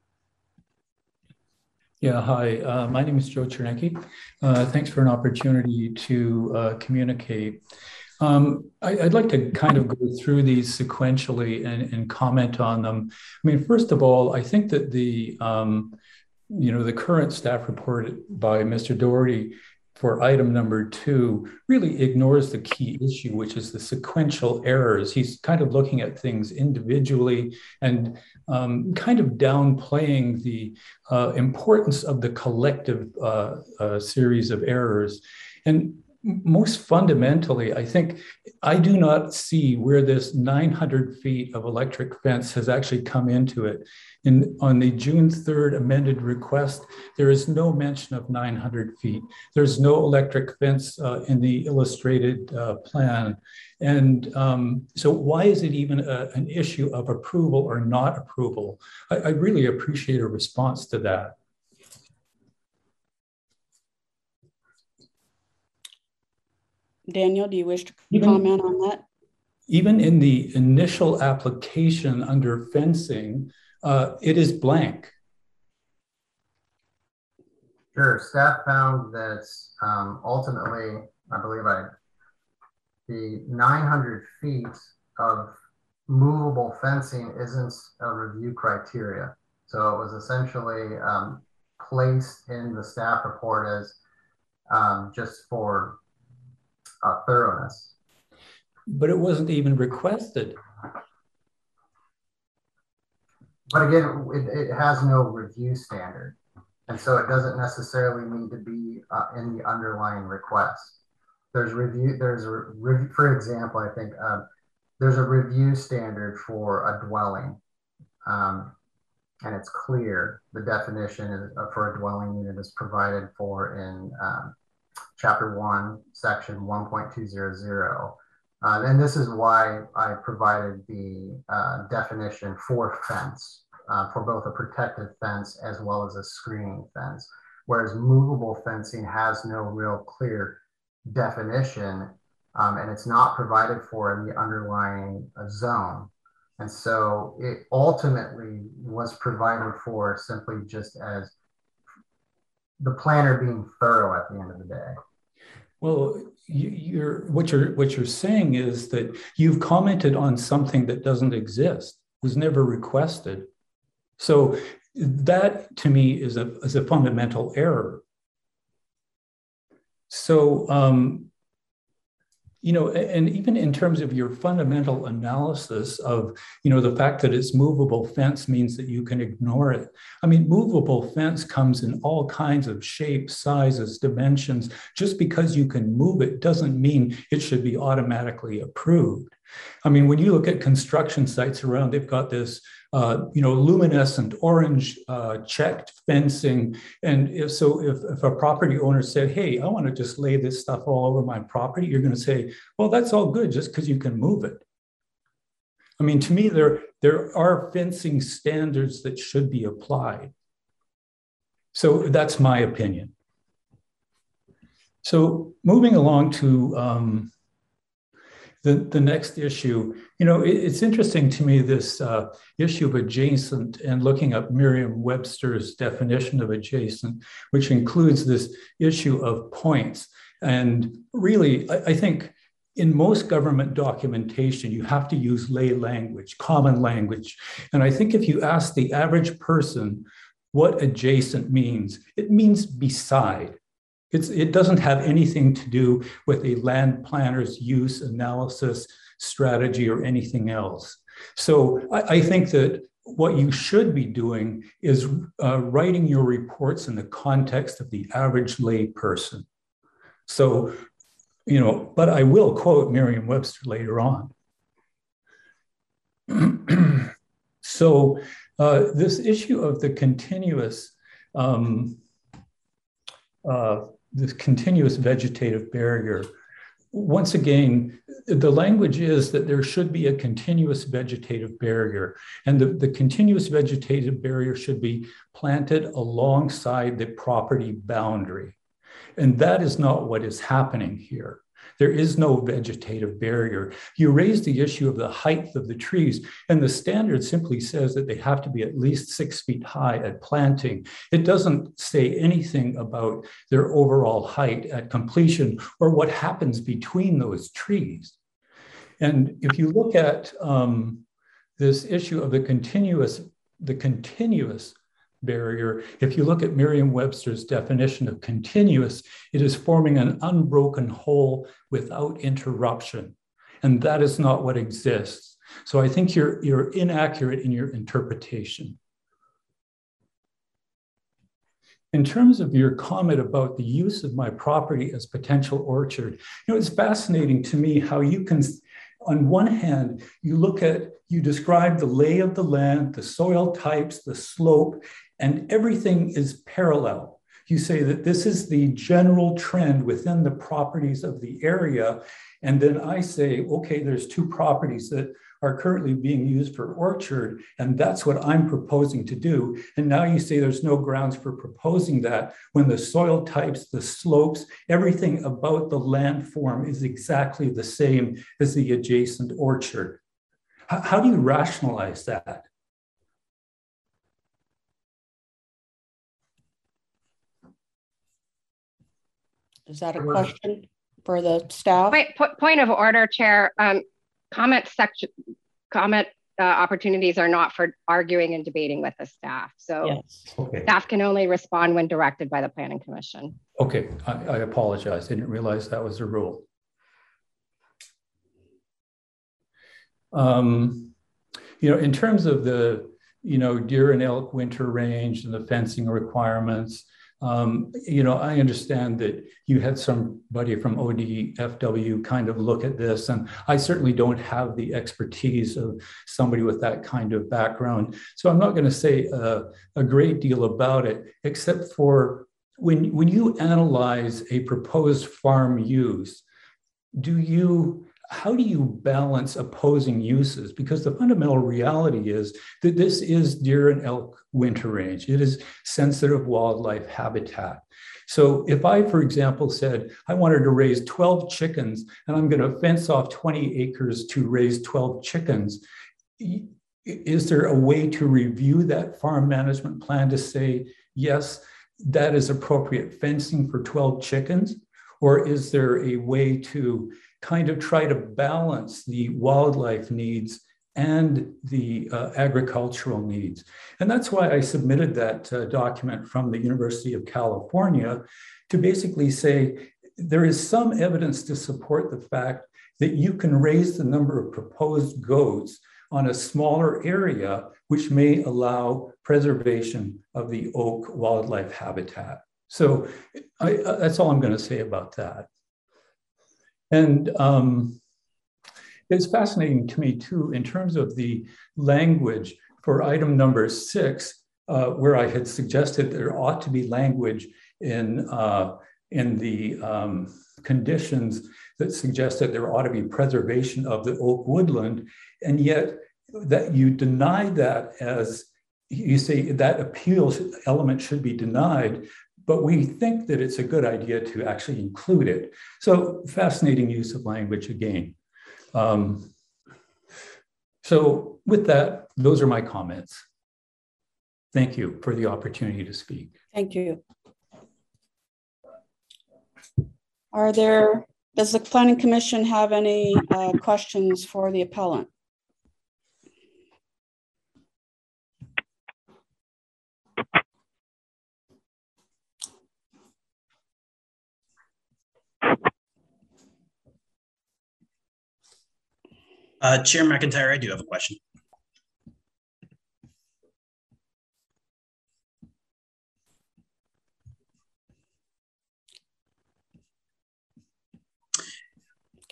Speaker 8: Yeah, hi, uh, my name is Joe Chernecki. Uh, thanks for an opportunity to uh, communicate. Um, I, I'd like to kind of go through these sequentially and, and comment on them. I mean, first of all, I think that the, um, you know, the current staff report by Mister Doherty for item number two really ignores the key issue, which is the sequential errors. He's kind of looking at things individually and um, kind of downplaying the uh, importance of the collective uh, uh, series of errors. And most fundamentally, I think I do not see where this nine hundred feet of electric fence has actually come into it. In, on the June third amended request, there is no mention of nine hundred feet. There's no electric fence uh, in the illustrated uh, plan. And um, so why is it even a, an issue of approval or not approval? I, I really appreciate a response to that.
Speaker 1: Daniel, do you wish to
Speaker 8: Even,
Speaker 1: comment on that?
Speaker 8: Even in the initial application under fencing, uh, it is blank.
Speaker 7: Sure, staff found that um, ultimately, I believe I, the nine hundred feet of movable fencing isn't a review criteria. So it was essentially um, placed in the staff report as um, just for uh, thoroughness.
Speaker 8: But it wasn't even requested.
Speaker 7: But again, it, it has no review standard. And so it doesn't necessarily need to be uh, in the underlying request. There's review, there's a review, for example, I think uh, there's a review standard for a dwelling. Um, and it's clear, the definition is, uh, for a dwelling unit is provided for in um, chapter one, section one point two zero zero. Uh, and this is why I provided the uh, definition for fence, uh, for both a protective fence as well as a screening fence, whereas movable fencing has no real clear definition, um, and it's not provided for in the underlying uh, zone. And so it ultimately was provided for simply just as the planner being thorough at the end of the day.
Speaker 8: Well, you, you're what you're what you're saying is that you've commented on something that doesn't exist, was never requested. So that to me is a is a fundamental error. So um, you know, and even in terms of your fundamental analysis of, you know, the fact that it's movable fence means that you can ignore it. I mean, movable fence comes in all kinds of shapes, sizes, dimensions. Just because you can move it doesn't mean it should be automatically approved. I mean, when you look at construction sites around, they've got this, uh, you know, luminescent orange uh, checked fencing. And if so, if, if a property owner said, hey, I want to just lay this stuff all over my property, you're going to say, well, that's all good just because you can move it. I mean, to me, there, there are fencing standards that should be applied. So that's my opinion. So moving along to um, The, the next issue, you know, it, it's interesting to me, this uh, issue of adjacent and looking up Merriam-Webster's definition of adjacent, which includes this issue of points. And really, I, I think in most government documentation, you have to use lay language, common language. And I think if you ask the average person what adjacent means, it means beside. It's, it doesn't have anything to do with a land planner's use, analysis, strategy, or anything else. So I, I think that what you should be doing is uh, writing your reports in the context of the average lay person. So you know, but I will quote Merriam-Webster later on. So uh, this issue of the continuous, um, uh, this continuous vegetative barrier, once again, the language is that there should be a continuous vegetative barrier, and the, the continuous vegetative barrier should be planted alongside the property boundary. And that is not what is happening here. There is no vegetative barrier. You raise the issue of the height of the trees, and the standard simply says that they have to be at least six feet high at planting. It doesn't say anything about their overall height at completion or what happens between those trees. And if you look at um, this issue of the continuous, the continuous barrier, if you look at Merriam-Webster's definition of continuous, it is forming an unbroken whole without interruption. And that is not what exists. So I think you're, you're inaccurate in your interpretation. In terms of your comment about the use of my property as potential orchard, you know, it's fascinating to me how you can, on one hand, you look at, you describe the lay of the land, the soil types, the slope, and everything is parallel. You say that this is the general trend within the properties of the area. And then I say, okay, there's two properties that are currently being used for orchard, and that's what I'm proposing to do. And now you say there's no grounds for proposing that when the soil types, the slopes, everything about the landform is exactly the same as the adjacent orchard. How, how do you rationalize that?
Speaker 1: Is that a question for the staff?
Speaker 2: Point, point of order, Chair. Um, comment section, comment uh, opportunities are not for arguing and debating with the staff. So
Speaker 1: yes.
Speaker 8: Okay.
Speaker 2: Staff can only respond when directed by the Planning Commission.
Speaker 8: Okay, I, I apologize. I didn't realize that was a rule. Um, you know, in terms of the, you know, deer and elk winter range and the fencing requirements, Um, you know, I understand that you had somebody from O D F W kind of look at this, and I certainly don't have the expertise of somebody with that kind of background. So I'm not going to say a, a great deal about it, except for when, when you analyze a proposed farm use, do you, how do you balance opposing uses? Because the fundamental reality is that this is deer and elk winter range. It is sensitive wildlife habitat. So if I, for example, said, I wanted to raise twelve chickens and I'm going to fence off twenty acres to raise twelve chickens, is there a way to review that farm management plan to say, yes, that is appropriate fencing for twelve chickens? Or is there a way to kind of try to balance the wildlife needs and the uh, agricultural needs? And that's why I submitted that uh, document from the University of California to basically say there is some evidence to support the fact that you can raise the number of proposed goats on a smaller area, which may allow preservation of the oak wildlife habitat. So I, uh, that's all I'm going to say about that. And um, it's fascinating to me too, in terms of the language for item number six, uh, where I had suggested there ought to be language in, uh, in the um, conditions that suggest that there ought to be preservation of the oak woodland. And yet that you deny that, as you say, that appeal element should be denied, but we think that it's a good idea to actually include it. So fascinating use of language again. Um, so with that, those are my comments. Thank you for the opportunity to speak.
Speaker 1: Thank you. Are there, does the Planning Commission have any uh, questions for the appellant?
Speaker 5: Uh, Chair McIntyre, I do have a question.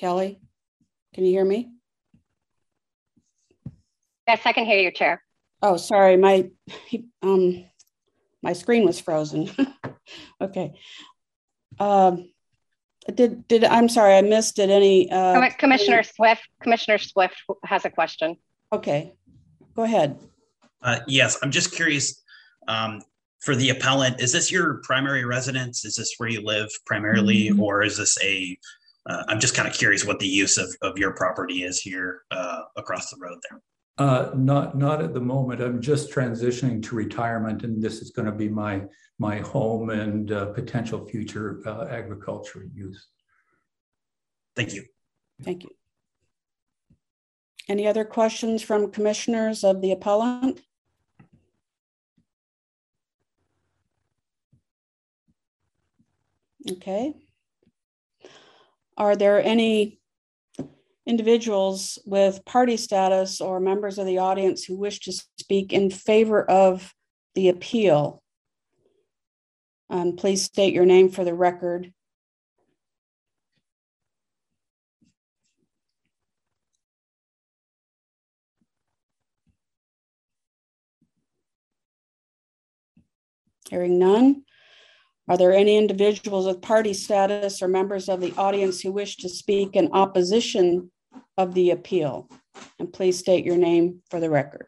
Speaker 1: Kelly, can you hear me?
Speaker 2: Yes, I can hear you, Chair.
Speaker 1: Oh, sorry, my um, my screen was frozen. Okay. Um, did did I'm sorry, I missed it. Any uh,
Speaker 2: Commissioner Swift, Commissioner Swift has a question.
Speaker 1: Okay, go ahead.
Speaker 5: Uh, yes, I'm just curious. Um, for the appellant, is this your primary residence? Is this where you live primarily, mm-hmm. or is this a? Uh, I'm just kind of curious what the use of, of your property is here uh, across the road there.
Speaker 8: Uh, not not at the moment. I'm just transitioning to retirement, and this is going to be my my home and uh, potential future uh, agricultural use.
Speaker 5: Thank you.
Speaker 1: Thank you. Any other questions from commissioners of the appellant? Okay. Are there any individuals with party status or members of the audience who wish to speak in favor of the appeal? Um, please state your name for the record. Hearing none. Are there any individuals with party status or members of the audience who wish to speak in opposition of the appeal? And please state your name for the record.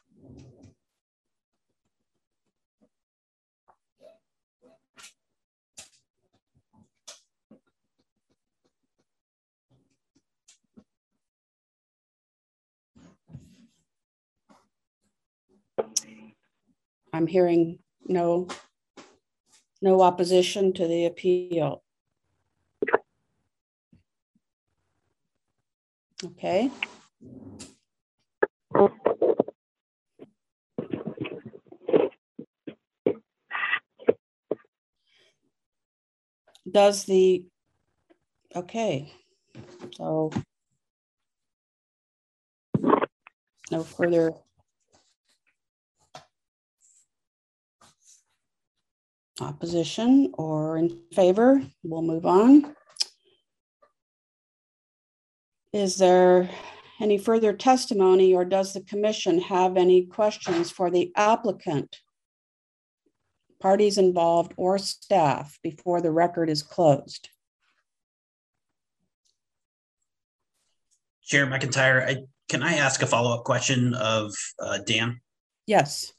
Speaker 1: I'm hearing no, no opposition to the appeal. Okay. Does the, okay, so no further opposition or in favor, we'll move on. Is there any further testimony, or does the commission have any questions for the applicant, parties involved, or staff before the record is closed?
Speaker 5: Chair McIntyre, I, can I ask a follow-up question of uh, Dan?
Speaker 1: Yes.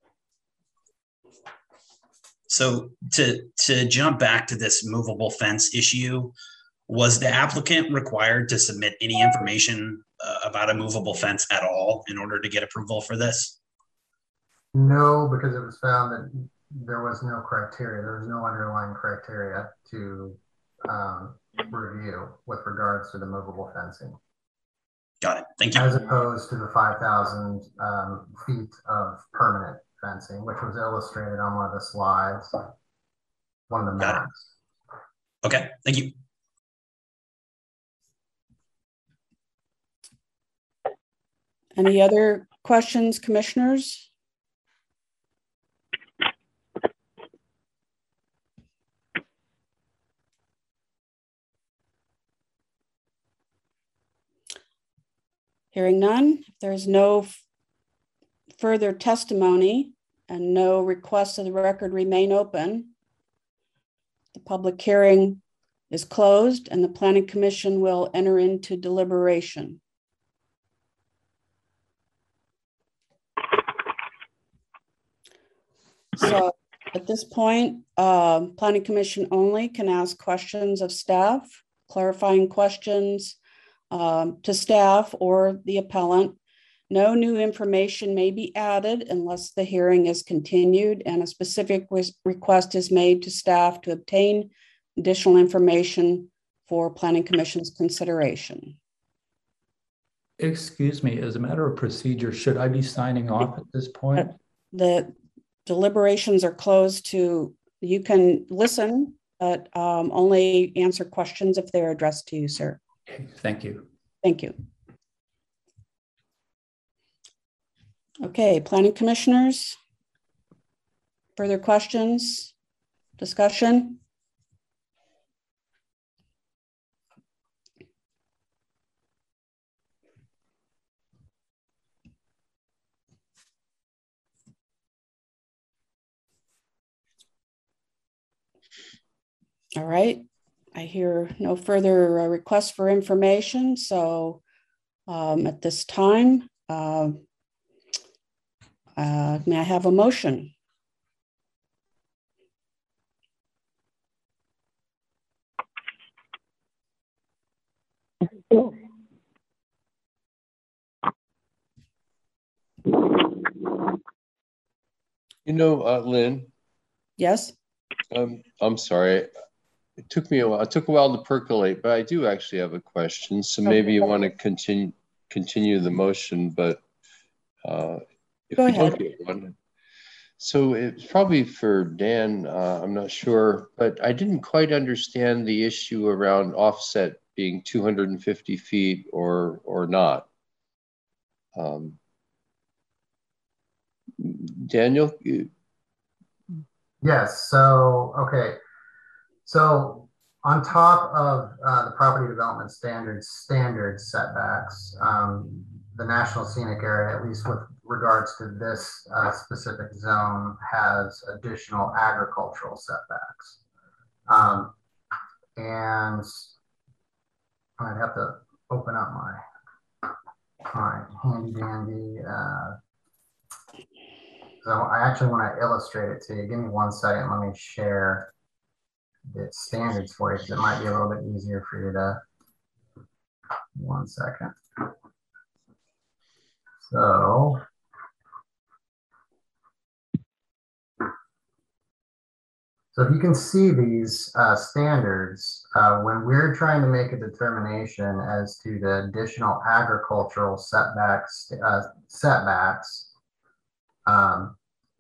Speaker 5: So to, to jump back to this movable fence issue, was the applicant required to submit any information uh, about a movable fence at all in order to get approval for this?
Speaker 7: No, because it was found that there was no criteria. There was no underlying criteria to um, review with regards to the movable fencing.
Speaker 5: Got it. Thank you.
Speaker 7: As opposed to the five thousand um, feet of permanent fencing, which was illustrated on one of the slides, one of the
Speaker 5: Got
Speaker 7: maps.
Speaker 5: It. Okay, thank you.
Speaker 1: Any other questions, commissioners? Hearing none, if there is no further testimony and no requests of the record remain open, the public hearing is closed and the Planning Commission will enter into deliberation. So at this point, uh, Planning Commission only can ask questions of staff, clarifying questions um, to staff or the appellant. No new information may be added unless the hearing is continued and a specific request is made to staff to obtain additional information for Planning Commission's consideration.
Speaker 8: Excuse me, as a matter of procedure, should I be signing off at this point?
Speaker 1: The deliberations are closed to, you can listen, but um, only answer questions if they're addressed to you, sir.
Speaker 8: Okay, thank you.
Speaker 1: Thank you. Okay, Planning Commissioners, further questions, discussion? All right. I hear no further uh, requests for information. So um, at this time, uh, uh, may I have a motion?
Speaker 4: You know, uh, Lynn,
Speaker 1: Yes.
Speaker 4: um, I'm sorry. It took me a while. It took a while to percolate, but I do actually have a question. So maybe you want to continue continue the motion, but uh, if
Speaker 1: Go
Speaker 4: we
Speaker 1: ahead.
Speaker 4: don't get one. So it's probably for Dan, uh, I'm not sure, but I didn't quite understand the issue around offset being two hundred fifty feet or or not. Um, Daniel? You...
Speaker 7: Yes, so, okay. So on top of uh, the property development standards, standard setbacks, um, the National Scenic Area, at least with regards to this uh, specific zone, has additional agricultural setbacks. Um, and I'd have to open up my, my handy dandy. Uh, so I actually want to illustrate it to you. Give me one second. Let me share the standards for you because it might be a little bit easier for you to. One second. So. So if you can see these uh, standards, uh, when we're trying to make a determination as to the additional agricultural setbacks, uh, setbacks, um,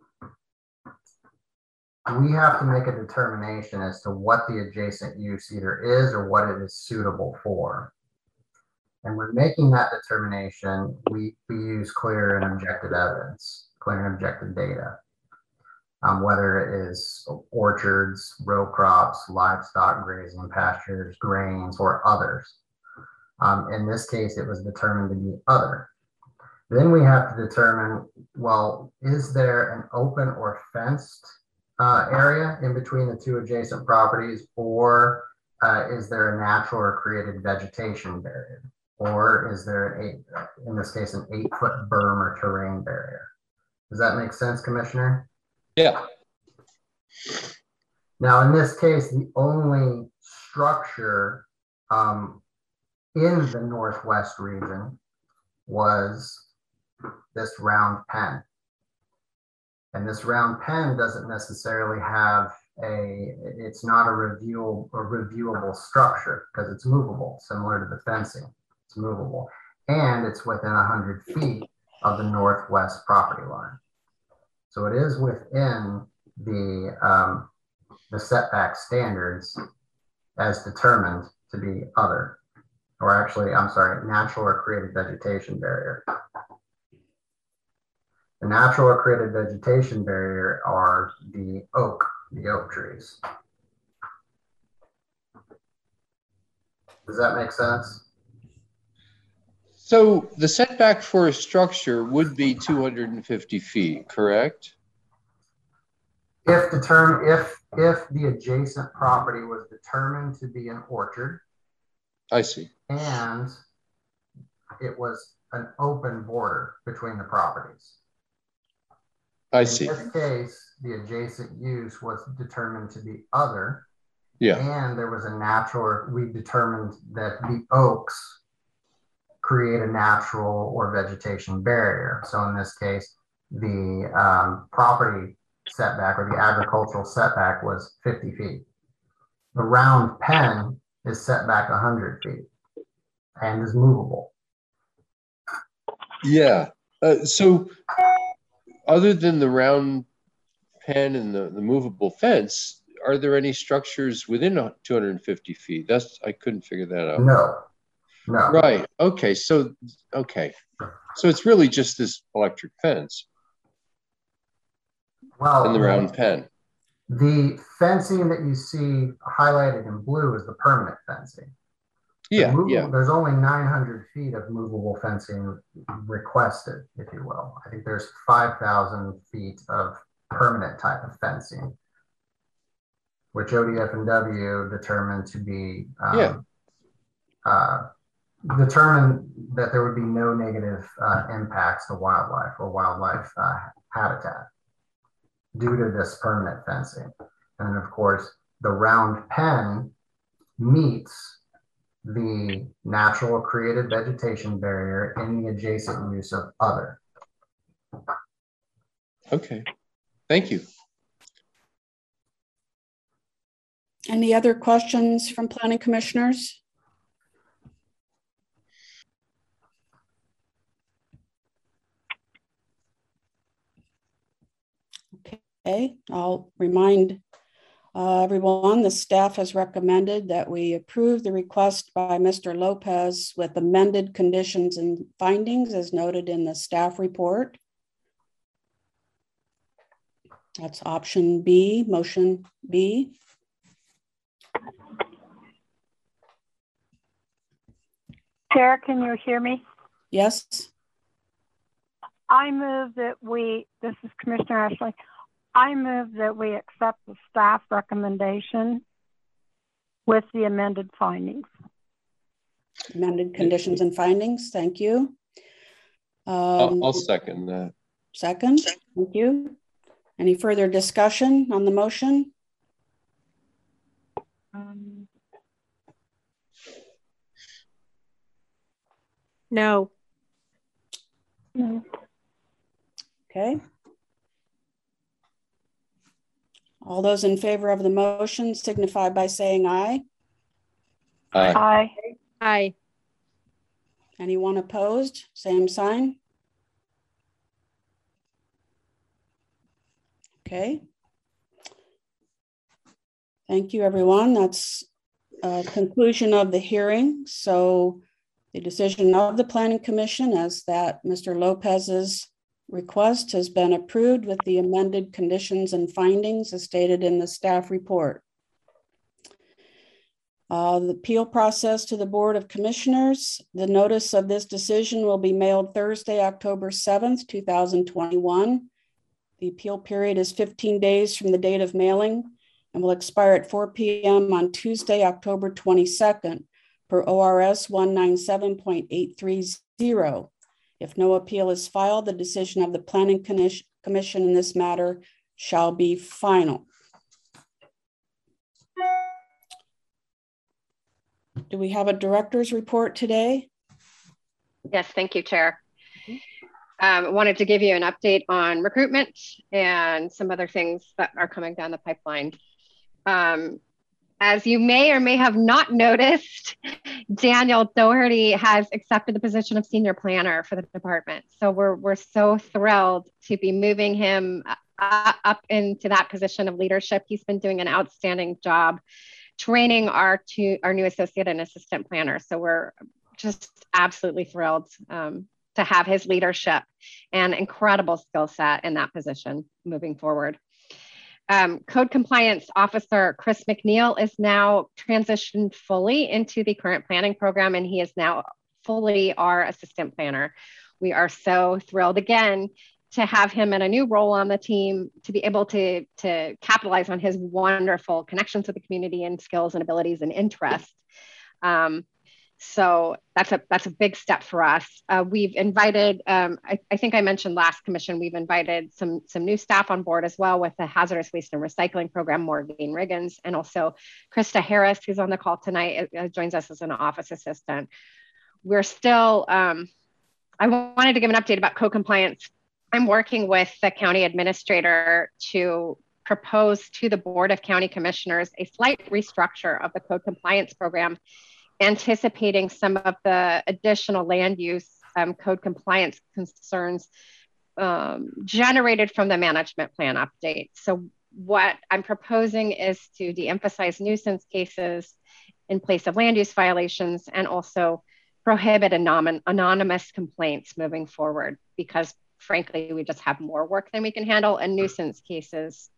Speaker 7: we have to make a determination as to what the adjacent use either is or what it is suitable for. And when making that determination, we, we use clear and objective evidence, clear and objective data. Um, whether it is orchards, row crops, livestock grazing, pastures, grains, or others. Um, in this case, it was determined to be other. Then we have to determine, well, is there an open or fenced uh, area in between the two adjacent properties, or uh, is there a natural or created vegetation barrier? Or is there, an eight, in this case, an eight foot berm or terrain barrier? Does that make sense, Commissioner?
Speaker 4: Yeah.
Speaker 7: Now, in this case, the only structure um, in the Northwest region was this round pen. And this round pen doesn't necessarily have a, it's not a, review, a reviewable structure because it's movable, similar to the fencing. It's movable. And it's within one hundred feet of the Northwest property line. So it is within the, um, the setback standards as determined to be other, or actually, I'm sorry, natural or created vegetation barrier. The natural or created vegetation barrier are the oak, the oak trees. Does that make sense?
Speaker 4: So the setback for a structure would be two hundred fifty feet, correct?
Speaker 7: If the term, if if the adjacent property was determined to be an orchard,
Speaker 4: I see,
Speaker 7: and it was an open border between the properties.
Speaker 4: I see.
Speaker 7: In this case, the adjacent use was determined to be other,
Speaker 4: yeah,
Speaker 7: and there was a natural. We determined that the oaks create a natural or vegetation barrier. So in this case, the um, property setback or the agricultural setback was fifty feet. The round pen is set back one hundred feet and is movable.
Speaker 4: Yeah. Uh, so other than the round pen and the, the movable fence, are there any structures within two hundred fifty feet? That's, I couldn't figure that out.
Speaker 7: No, no.
Speaker 4: Right. Okay. So, okay. So it's really just this electric fence.
Speaker 7: Well,
Speaker 4: and the round pen.
Speaker 7: The fencing that you see highlighted in blue is the permanent fencing.
Speaker 4: Yeah,
Speaker 7: movable,
Speaker 4: yeah.
Speaker 7: There's only nine hundred feet of movable fencing requested, if you will. I think there's five thousand feet of permanent type of fencing. which O D F and W determined to be um,
Speaker 4: Yeah.
Speaker 7: uh, determined that there would be no negative uh, impacts to wildlife or wildlife uh, habitat due to this permanent fencing. And of course, the round pen meets the natural created vegetation barrier in the adjacent use of other.
Speaker 4: Okay, thank you.
Speaker 1: Any other questions from planning commissioners? Okay, I'll remind uh, everyone, the staff has recommended that we approve the request by Mister Lopez with amended conditions and findings as noted in the staff report. That's option B, motion B.
Speaker 3: Chair, can you hear me?
Speaker 1: Yes.
Speaker 3: I move that we, this is Commissioner Ashley, I move that we accept the staff recommendation with the amended findings.
Speaker 1: Amended conditions and findings, thank you. Um,
Speaker 4: I'll, I'll second that.
Speaker 1: Second, thank you. Any further discussion on the motion?
Speaker 3: Um,
Speaker 6: No.
Speaker 3: no.
Speaker 1: Okay. All those in favor of the motion signify by saying aye.
Speaker 4: Aye.
Speaker 3: Aye.
Speaker 6: Aye.
Speaker 1: Anyone opposed? Same sign. Okay. Thank you, everyone. That's a conclusion of the hearing. So the decision of the Planning Commission is that Mister Lopez's request has been approved with the amended conditions and findings as stated in the staff report. Uh, the appeal process to the Board of Commissioners. The notice of this decision will be mailed Thursday, October seventh, two thousand twenty-one. The appeal period is fifteen days from the date of mailing and will expire at four p m on Tuesday, October twenty-second, per O R S one ninety-seven point eight three zero. If no appeal is filed, the decision of the Planning Commission in this matter shall be final. Do we have a director's report today?
Speaker 2: Yes, thank you, Chair. Um, wanted to give you an update on recruitment and some other things that are coming down the pipeline. Um, as you may or may have not noticed, Daniel Doherty has accepted the position of senior planner for the department. So we're, we're so thrilled to be moving him uh, up into that position of leadership. He's been doing an outstanding job training our two, our new associate and assistant planners. So we're just absolutely thrilled um, to have his leadership and incredible skill set in that position moving forward. Um, Code Compliance Officer Chris McNeil is now transitioned fully into the current planning program, and he is now fully our assistant planner. We are so thrilled again to have him in a new role on the team, to be able to, to capitalize on his wonderful connections with the community and skills and abilities and interests. Um, So that's a that's a big step for us. Uh, we've invited, um, I, I think I mentioned last commission, we've invited some, some new staff on board as well with the hazardous waste and recycling program, Maureen Riggins, and also Krista Harris, who's on the call tonight, uh, joins us as an office assistant. We're still, um, I wanted to give an update about code compliance. I'm working with the county administrator to propose to the Board of County Commissioners a slight restructure of the code compliance program, anticipating some of the additional land use um, code compliance concerns um, generated from the management plan update. So what I'm proposing is to de-emphasize nuisance cases in place of land use violations, and also prohibit anon anonymous complaints moving forward, because frankly, we just have more work than we can handle, and nuisance cases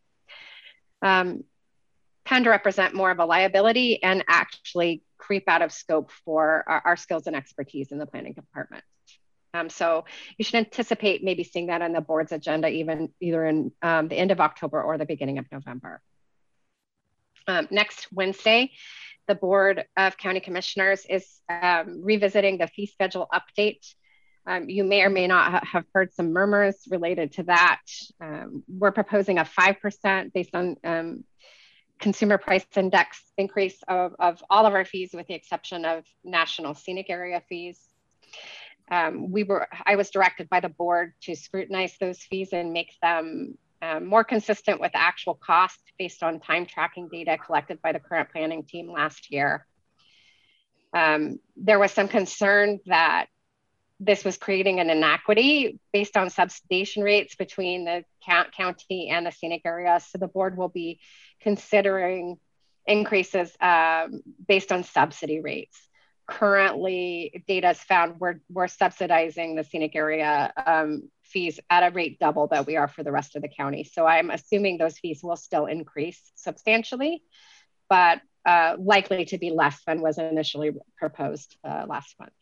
Speaker 2: um, tend to represent more of a liability and actually creep out of scope for our, our skills and expertise in the planning department. Um, so you should anticipate maybe seeing that on the board's agenda, even either in um, the end of October or the beginning of November. Um, next Wednesday, the Board of County Commissioners is um, revisiting the fee schedule update. Um, you may or may not ha have heard some murmurs related to that. Um, we're proposing a five percent based on um, consumer price index increase of, of all of our fees, with the exception of national scenic area fees. Um, we were, I was directed by the board to scrutinize those fees and make them um, more consistent with actual cost based on time tracking data collected by the current planning team last year. Um, there was some concern that this was creating an inequity based on subsidization rates between the county and the scenic area. So the board will be considering increases um, based on subsidy rates. Currently, data has found we're, we're subsidizing the scenic area um, fees at a rate double that we are for the rest of the county. So I'm assuming those fees will still increase substantially, but uh, likely to be less than was initially proposed uh, last month.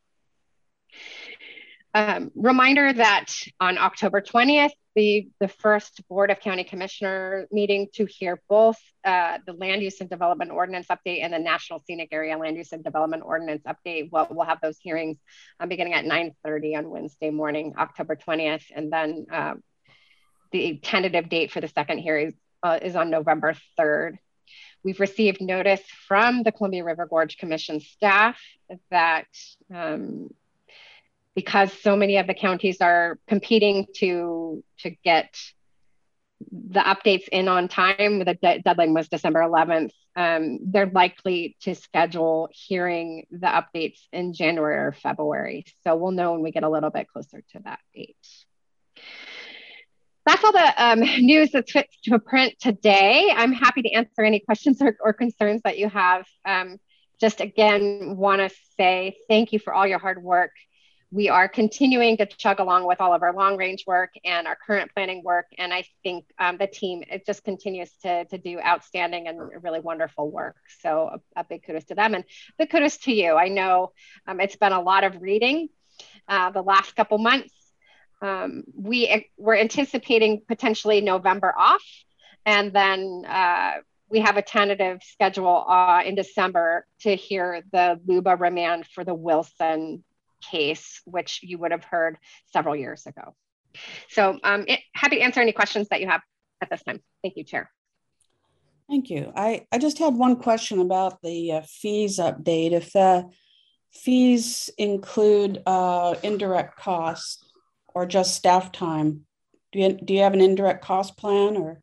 Speaker 2: Um, reminder that on October twentieth, the, the first Board of County Commissioner meeting to hear both uh, the Land Use and Development Ordinance update and the National Scenic Area Land Use and Development Ordinance update. We'll, we'll have those hearings um, beginning at nine thirty on Wednesday morning, October twentieth. And then uh, the tentative date for the second hearing uh, is on November third. We've received notice from the Columbia River Gorge Commission staff that um, because so many of the counties are competing to, to get the updates in on time, the de deadline was December eleventh, um, they're likely to schedule hearing the updates in January or February. So we'll know when we get a little bit closer to that date. That's all the um, news that's fit to print today. I'm happy to answer any questions or, or concerns that you have. Um, just again, wanna say thank you for all your hard work. We are continuing to chug along with all of our long range work and our current planning work. And I think um, the team, it just continues to, to do outstanding and really wonderful work. So a, a big kudos to them and big kudos to you. I know um, it's been a lot of reading uh, the last couple months. Um, we, we're anticipating potentially November off. And then uh, we have a tentative schedule uh, in December to hear the L U B A remand for the Wilson case, which you would have heard several years ago. So um, it, happy to answer any questions that you have at this time. Thank you, Chair.
Speaker 1: Thank you. I, I just had one question about the uh, fees update. If the fees include uh, indirect costs or just staff time, do you, do you have an indirect cost plan or?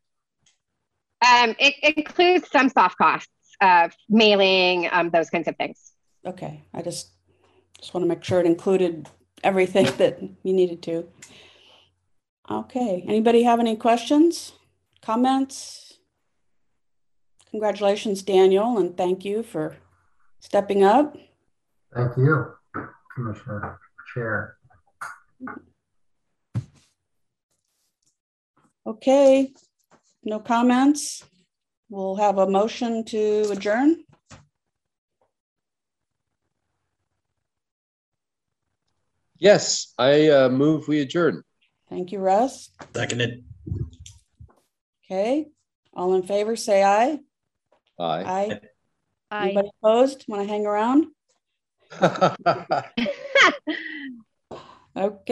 Speaker 2: Um, it, it includes some soft costs, uh, mailing, um, those kinds of things.
Speaker 1: Okay, I just Just want to make sure it included everything that you needed to. Okay, anybody have any questions, comments? Congratulations, Daniel, and thank you for stepping up.
Speaker 7: Thank you, Commissioner Chair.
Speaker 1: Okay, no comments. We'll have a motion to adjourn.
Speaker 4: Yes, I uh, move we adjourn.
Speaker 1: Thank you, Russ.
Speaker 5: Seconded.
Speaker 1: Okay, all in favor, say aye.
Speaker 4: Aye.
Speaker 1: Aye.
Speaker 6: I
Speaker 1: Anybody opposed? Want to hang around? Okay.